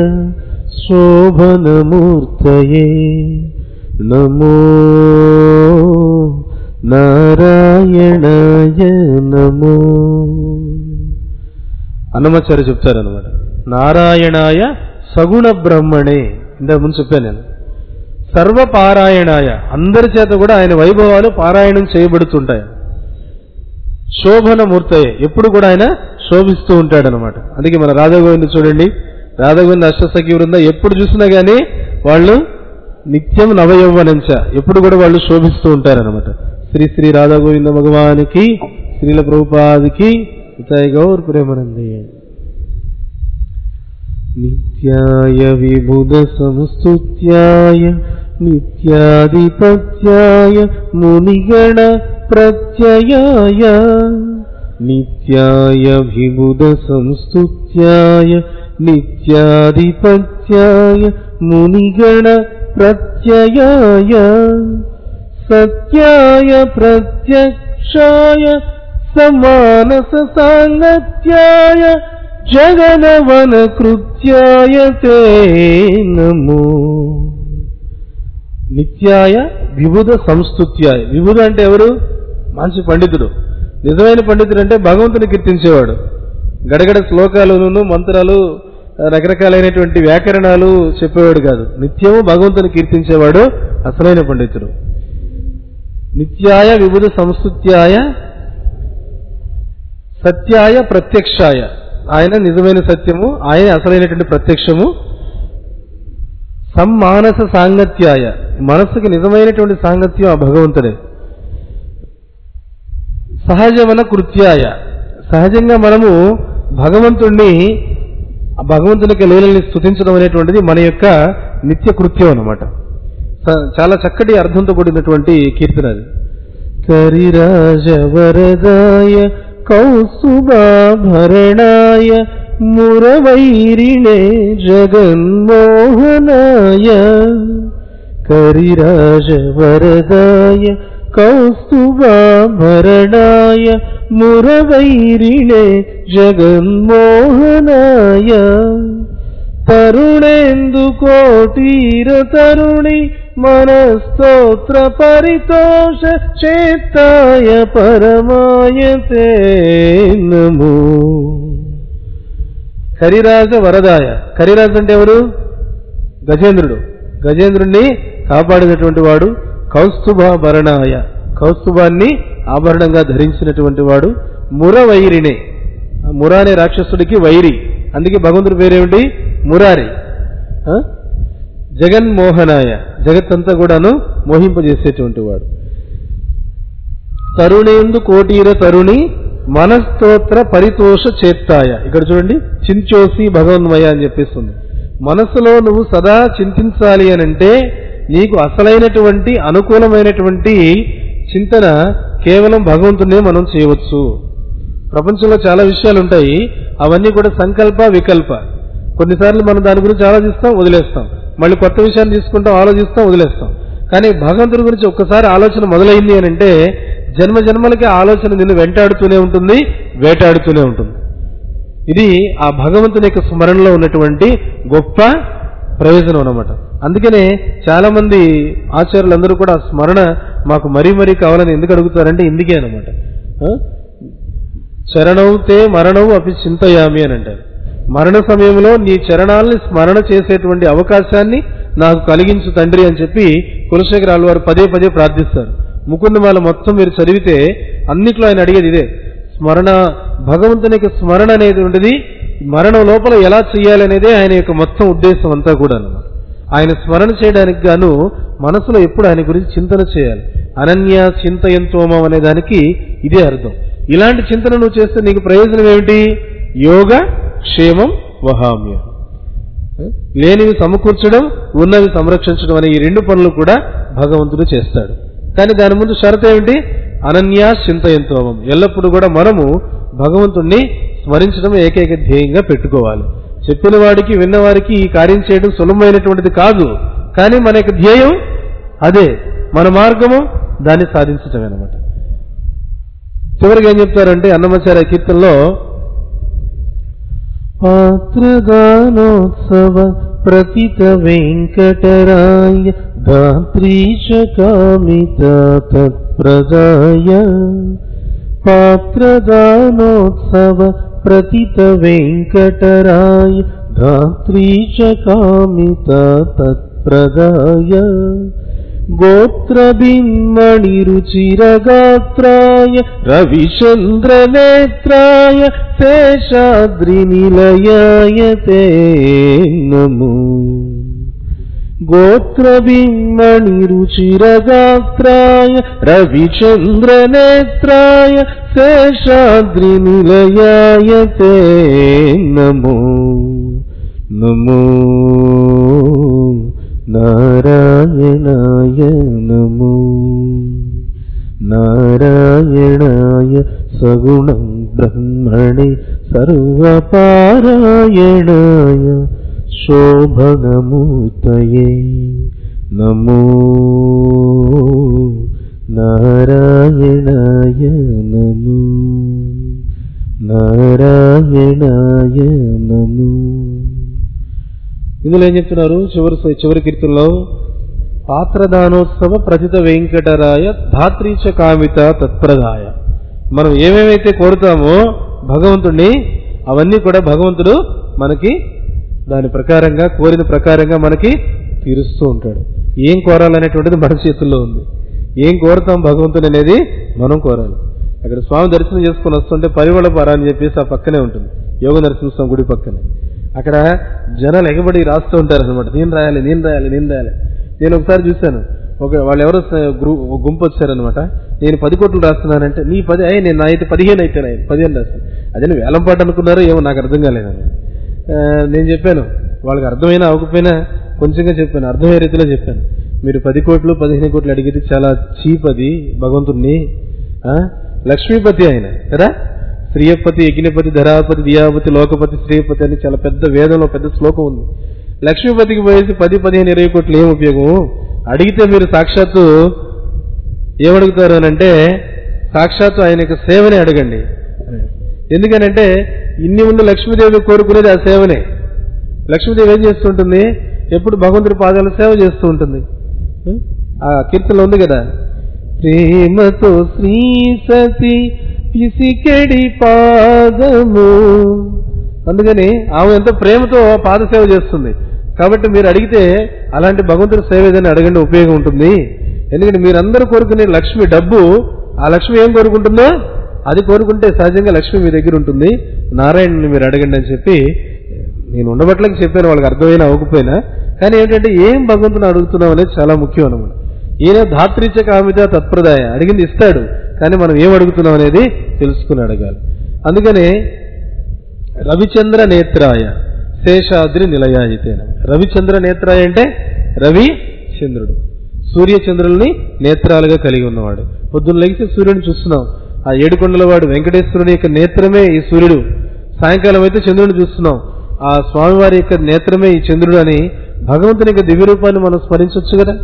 శోభనమూర్తయే నమో నారాయణాయ నమో. అన్నమాచార్య చెప్తారనమాట, నారాయణాయ సగుణ బ్రహ్మణే. ఇంతకు ముందు చెప్పాను నేను. సర్వపారాయణాయ, అందరి చేత కూడా ఆయన వైభవాలు పారాయణం చేయబడుతుంటాయి. శోభనమూర్తయే, ఎప్పుడు కూడా ఆయన శోభిస్తూ ఉంటాడనమాట. అందుకే మన రాధాగోవింద చూడండి, రాధాగోవింద అష్టసఖి వృంద ఎప్పుడు చూసినా గానీ వాళ్ళు నిత్యం నవయౌవనంచ, ఎప్పుడు కూడా వాళ్ళు శోభిస్తూ ఉంటారనమాట. శ్రీ శ్రీ రాధాగోవింద భగవానికి, శ్రీల ప్రభుపాదికి, ఇతాయ గౌర్ ప్రేమనందే. నిత్యాయ విబుధ సంస్తుత్యాయ నిత్యాధిపత్యాయ మునిగణ ప్రత్యయాయ నిత్యాయ విబుధ సంస్తుత్యాయ నిత్యాధిపత్యాయ మునిగణ ప్రత్యయాయ సత్యాయ ప్రత్యక్షాయ సమానస సాంగత్యాయ జగనవన కృత్యాయ తే నమో. నిత్యాయ విబుధ సంస్తుత్యాయ. విబుధ అంటే ఎవరు? మంచి పండితుడు. నిజమైన పండితుడు అంటే భగవంతుని కీర్తించేవాడు. గడగడ శ్లోకాలను, మంత్రాలు, రకరకాలైనటువంటి వ్యాకరణాలు చెప్పేవాడు కాదు. నిత్యము భగవంతుని కీర్తించేవాడు అసలైన పండితుడు. నిత్యాయ విబుధ సంస్కృత్యాయ సత్యాయ ప్రత్యక్షాయ, ఆయన నిజమైన సత్యము, ఆయన అసలైనటువంటి ప్రత్యక్షము. సమ్మానస సాంగత్యాయ, మనస్సుకి నిజమైనటువంటి సాంగత్యం ఆ భగవంతుడే. సహజవన కృత్యాయ, సహజంగా మనము భగవంతుణ్ణి భగవంతునికి లీలల్ని స్తుతించడం అనేటువంటిది మన యొక్క నిత్య కృత్యం అన్నమాట. చాలా చక్కటి అర్థంతో కూడినటువంటి కీర్తన అది. కరిరాజ వరదాయ కౌస్తుభాభరణాయ మురవైరిణే జగన్మోహనాయ, కరిరాజ వరదాయ కౌస్తుభాభరణాయ మురవైరిణే జగన్మోహనాయ, తరుణేందు కోటీర తరుణి మనస్తోత్ర పరితోష చేతాయ పరమాయ తే నమో. కరిరాజ వరదాయ, కరిరాజు అంటే ఎవరు? గజేంద్రుడు. గజేంద్రుణ్ణి కాపాడినటువంటి వాడు. కౌస్తుభాభరణాయ, కౌస్తుభాన్ని ఆభరణంగా ధరించినటువంటి వాడు. మురవైరిణే, ముర అనే రాక్షసుడికి వైరి, అందుకే భగవంతుడి పేరేమిటి? మురారి. జగన్మోహనాయ, జగత్తంతా కూడాను మోహింపజేసేటువంటి వాడు. తరుణేందు కోటీర తరుణి మనస్తోత్ర పరితోష చేత్తాయ, ఇక్కడ చూడండి చించోసి భగవన్మయ అని చెప్పేస్తుంది. మనస్సులో నువ్వు సదా చింతించాలి అనంటే నీకు అసలైనటువంటి అనుకూలమైనటువంటి చింతన కేవలం భగవంతునే మనం చేయవచ్చు. ప్రపంచంలో చాలా విషయాలు ఉంటాయి, అవన్నీ కూడా సంకల్ప వికల్ప. కొన్నిసార్లు మనం దాని గురించి ఆలోచిస్తాం, వదిలేస్తాం, మళ్ళీ కొత్త విషయాన్ని తీసుకుంటాం, ఆలోచిస్తాం, వదిలేస్తాం. కానీ భగవంతుడి గురించి ఒక్కసారి ఆలోచన మొదలైంది అని అంటే జన్మ జన్మలకి ఆలోచన నిన్ను వెంటాడుతూనే ఉంటుంది, వేటాడుతూనే ఉంటుంది. ఇది ఆ భగవంతుని యొక్క స్మరణలో ఉన్నటువంటి గొప్ప ప్రయోజనం అన్నమాట. అందుకనే చాలా మంది ఆచార్యులందరూ కూడా స్మరణ మాకు మరీ మరీ కావాలని ఎందుకు అడుగుతారంటే ఇందుకే అనమాట. చరణౌతే మరణవు అపి చింతయామి అని అంటారు. మరణ సమయంలో నీ చరణాలని స్మరణ చేసేటువంటి అవకాశాన్ని నాకు కలిగించు తండ్రి అని చెప్పి కులశేఖరాలు వారు పదే పదే ప్రార్థిస్తారు. ముకుందమాల మొత్తం మీరు చదివితే అన్నిట్లో ఆయన అడిగేది ఇదే, స్మరణ. భగవంతుని యొక్క స్మరణ అనేది ఉండేది మరణం లోపల ఎలా చేయాలి అనేదే ఆయన యొక్క మొత్తం ఉద్దేశం అంతా కూడా అన్నమాట. ఆయన స్మరణ చేయడానికి గాను మనసులో ఎప్పుడు ఆయన గురించి చింతన చేయాలి. అనన్య చింతయంతోమం అనే దానికి ఇదే అర్థం. ఇలాంటి చింతన నువ్వు చేస్తే నీకు ప్రయోజనం ఏమిటి? యోగ క్షేమం వహామ్య, లేనివి సమకూర్చడం, ఉన్నవి సంరక్షించడం అనే ఈ రెండు పనులు కూడా భగవంతుడు చేస్తాడు. కానీ దాని ముందు షరతు ఏమిటి? అనన్యా చింతయంతోమం, ఎల్లప్పుడూ కూడా మనము భగవంతుణ్ణి స్మరించడం ఏకైక ధ్యేయంగా పెట్టుకోవాలి. చెప్పిన వాడికి విన్నవారికి ఈ కార్యం చేయడం సులభమైనటువంటిది కాదు, కానీ మన యొక్క ధ్యేయం అదే, మన మార్గము దాన్ని సాధించటమే అనమాట. చివరికి ఏం చెప్తారంటే అన్నమాచార్య కీర్తనలో పాత్రదానోత్సవ ప్రతిత వెంకటరాయ ధాత్రీచ కామిత తత్ప్రదాయ, పాత్రదానోత్సవ ప్రతిత వెంకటరాయ ధాత్రీచ కామిత తత్ప్రదాయ, గోత్రబిన్మణి రుచిరగాత్రాయ రవిచంద్రనేత్రాయ శేషాద్రి నిలయాయ తే నమో. గోత్రబిన్మణి రుచిరగాత్రాయ రవిచంద్రనేత్రాయ శేషాద్రి నిలయాయ తే నమో. నమో నారాయణాయ నమో. నారాయణాయ సగుణం బ్రహ్మణి సర్వపారాయణాయ శోభనమూర్తయే నమో. నారాయణాయ నమో. నారాయణాయ నమో. ఇందులో ఏం చెప్తున్నారు? చివరి చివరి కీర్తనలో పాత్రదానోత్సవ ప్రతిత వెంకటరాయ ధాత్రీచ కామిత తత్ప్రదాయ. మనం ఏమేమైతే కోరుతామో భగవంతుణ్ణి, అవన్నీ కూడా భగవంతుడు మనకి దాని ప్రకారంగా, కోరిన ప్రకారంగా మనకి తీరుస్తూ ఉంటాడు. ఏం కోరాలనేటువంటిది మన చేతుల్లో ఉంది. ఏం కోరుతాం భగవంతుని అనేది మనం కోరాలి. అక్కడ స్వామి దర్శనం చేసుకుని వస్తుంటే పరిమళ పార అని చెప్పేసి ఆ పక్కనే ఉంటుంది, యోగ నరసింహస్వామి గుడి పక్కనే. అక్కడ జనాలు ఎగబడి రాస్తూ ఉంటారు అనమాట, నేను రాయాలి నేను రాయాలి నేను రాయాలి. నేను ఒకసారి చూశాను, ఒక వాళ్ళు ఎవరో గుంపు వచ్చారనమాట, నేను పది కోట్లు రాస్తున్నానంటే నీ పది అయ్యి నేను నా అయితే పదిహేను అయితే పదిహేను రాస్తాను. అదే వేలం పాట అనుకున్నారో ఏమో నాకు అర్థం కాలేదని నేను చెప్పాను. వాళ్ళకి అర్థమైనా అవ్వకపోయినా కొంచెంగా చెప్పాను, అర్థమయ్యే రీతిలో చెప్పాను. మీరు పది కోట్లు పదిహేను కోట్లు అడిగితే చాలా చీప్ అది భగవంతుణ్ణి. లక్ష్మీపతి ఆయన కదా, శ్రీయపతి యజ్ఞపతి ధరాపతి దియాపతి లోకపతి శ్రీపతి అని చాలా పెద్ద వేదంలో పెద్ద శ్లోకం ఉంది. లక్ష్మీపతికి పోయేసి పది పదిహేను ఇరవై కోట్లు ఏం ఉపయోగం? అడిగితే మీరు సాక్షాత్తు ఏమడుగుతారు అని అంటే సాక్షాత్తు ఆయన యొక్క సేవనే అడగండి. ఎందుకనంటే ఇన్ని ఉన్న లక్ష్మీదేవి కోరుకునేది ఆ సేవనే. లక్ష్మీదేవి ఏం చేస్తుంటుంది? ఎప్పుడు భగవంతుడి పాదాల సేవ చేస్తూ ఉంటుంది. ఆ కీర్తనలో ఉంది కదా, ప్రేమతో శ్రీ సతి పిసికెడి పాదము. అందుకని ఆమె ఎంతో ప్రేమతో పాద సేవ చేస్తుంది. కాబట్టి మీరు అడిగితే అలాంటి భగవంతుడి సేవ ఏదైనా అడగండి, ఉపయోగం ఉంటుంది. ఎందుకంటే మీరందరూ కోరుకునే లక్ష్మి డబ్బు, ఆ లక్ష్మి ఏం కోరుకుంటుందో అది కోరుకుంటే సహజంగా లక్ష్మి మీ దగ్గర ఉంటుంది. నారాయణుని మీరు అడగండి అని చెప్పి నేను ఉండబట్లకి చెప్పాను, వాళ్ళకి అర్థమైనా అవ్వకపోయినా. కానీ ఏంటంటే ఏం భగవంతుని అడుగుతున్నాం అనేది చాలా ముఖ్యం అన్నమాట. ఈయన ధాత్రిచ కామిత తత్ప్రదాయ, అడిగింది ఇస్తాడు, కానీ మనం ఏం అడుగుతున్నాం అనేది తెలుసుకుని అడగాలి. అందుకనే రవిచంద్ర నేత్రాయ శేషాద్రి నిలయాయితేన. రవిచంద్ర నేత్రాయ అంటే రవి చంద్రుడు, సూర్యచంద్రుల్ని నేత్రాలుగా కలిగి ఉన్నవాడు. పొద్దున్న లెగిసి సూర్యుడిని చూస్తున్నాం, ఆ ఏడుకొండల వాడు వెంకటేశ్వరుని యొక్క నేత్రమే ఈ సూర్యుడు. సాయంకాలం అయితే చంద్రుడిని చూస్తున్నాం, ఆ స్వామివారి యొక్క నేత్రమే ఈ చంద్రుడు అని భగవంతుని యొక్క దివ్య రూపాన్ని మనం స్మరించవచ్చు కదా.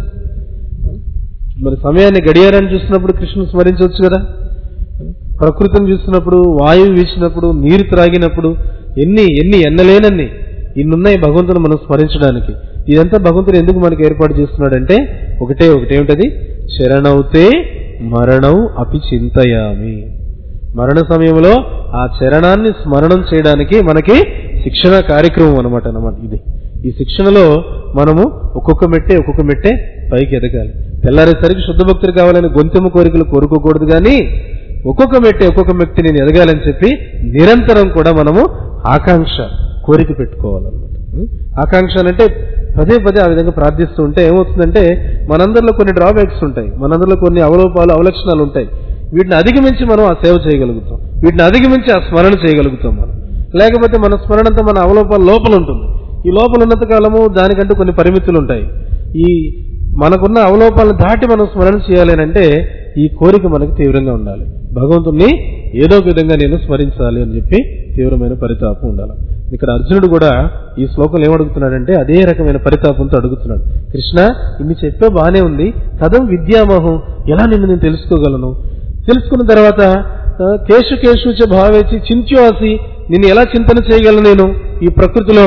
మరి సమయాన్ని గడియారాన్ని చూసినప్పుడు కృష్ణుని స్మరించవచ్చు కదా. ప్రకృతిని చూసినప్పుడు, వాయువు వీసినప్పుడు, నీరు త్రాగినప్పుడు, ఎన్ని ఎన్ని ఎన్నలేనన్ని ఇన్నున్నాయి భగవంతుని మనం స్మరించడానికి. ఇదంతా భగవంతుడు ఎందుకు మనకి ఏర్పాటు చేస్తున్నాడంటే ఒకటే ఒకటి, ఏమిటది? శరణౌతే మరణం అపి చింతయామి. మరణ సమయంలో ఆ చరణాన్ని స్మరణం చేయడానికి మనకి శిక్షణ కార్యక్రమం అనమాట అన్నమాట ఇది. ఈ శిక్షణలో మనము ఒక్కొక్క మెట్టే ఒక్కొక్క మెట్టే పైకి ఎదగాలి. తెల్లారేసరికి శుద్ధ భక్తులు కావాలని గొంతెమ్మ కోరికలు కోరుకోకూడదు, కానీ ఒక్కొక్క మెట్టే ఒక్కొక్క మెట్టి నేను ఎదగాలని చెప్పి నిరంతరం కూడా మనము ఆకాంక్ష కోరిక పెట్టుకోవాలన్నమాట. ఆకాంక్ష అంటే పదే పదే ఆ విధంగా ప్రార్థిస్తూ ఉంటే ఏమవుతుందంటే మనందరిలో కొన్ని డ్రాబ్యాక్స్ ఉంటాయి, మనందరిలో కొన్ని అవలోపాలు అవలక్షణాలు ఉంటాయి. వీటిని అధిగమించి మనం ఆ సేవ చేయగలుగుతాం, వీటిని అధిగమించి ఆ స్మరణ చేయగలుగుతాం మనం. లేకపోతే మన స్మరణ అంతా మన అవలోపాల లోపల ఉంటుంది. ఈ లోపల ఉన్నంత కాలము దానికంటూ కొన్ని పరిమితులు ఉంటాయి. ఈ మనకున్న అవలోపాలను దాటి మనం స్మరణ చేయాలి అంటే ఈ కోరిక మనకు తీవ్రంగా ఉండాలి. భగవంతుణ్ణి ఏదో ఒక విధంగా నేను స్మరించాలి అని చెప్పి తీవ్రమైన పరితాపం ఉండాలి. ఇక్కడ అర్జునుడు కూడా ఈ శ్లోకంలో ఏమడుగుతున్నాడంటే అదే రకమైన పరితాపంతో అడుగుతున్నాడు, కృష్ణ ఇన్ని చెప్పే బానే ఉంది, కథం విద్యామోహం, ఎలా నిన్ను నేను తెలుసుకోగలను? తెలుసుకున్న తర్వాత కేశు కేశుచ భావేచి చింత్యోసి, నిన్ను ఎలా చింతన చేయగలను నేను ఈ ప్రకృతిలో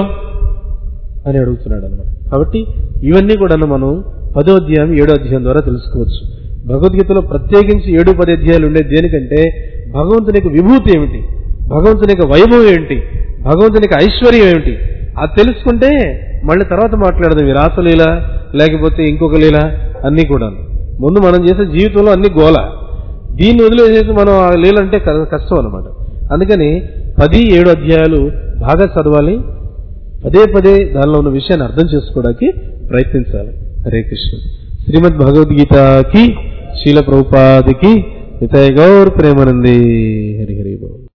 అని అడుగుతున్నాడు అనమాట. కాబట్టి ఇవన్నీ కూడా మనం పదో అధ్యాయం ఏడో అధ్యాయం ద్వారా తెలుసుకోవచ్చు. భగవద్గీతలో ప్రత్యేకించి ఏడు పది అధ్యాయాలు ఉండేది దేనికంటే భగవంతుని యొక్క విభూతి ఏమిటి, భగవంతుని యొక్క వైభవం ఏమిటి, భగవంతుని యొక్క ఐశ్వర్యం ఏమిటి, అది తెలుసుకుంటే మళ్ళీ తర్వాత మాట్లాడదాం ఈ రాసలీల లేకపోతే ఇంకొక లీల అన్నీ కూడా. ముందు మనం చేసే జీవితంలో అన్ని గోల, దీన్ని వదిలేసేసి మనం ఆ లీల అంటే కష్టం అనమాట. అందుకని పది ఏడు అధ్యాయాలు బాగా చదవాలి, పదే పదే దానిలో ఉన్న విషయాన్ని అర్థం చేసుకోవడానికి ప్రయత్నించాలి. హరే కృష్ణ. శ్రీమద్ భగవద్గీతకి శీల ప్రభుపాదికి నితాయ గౌర్ ప్రేమానందే. హరి హరి.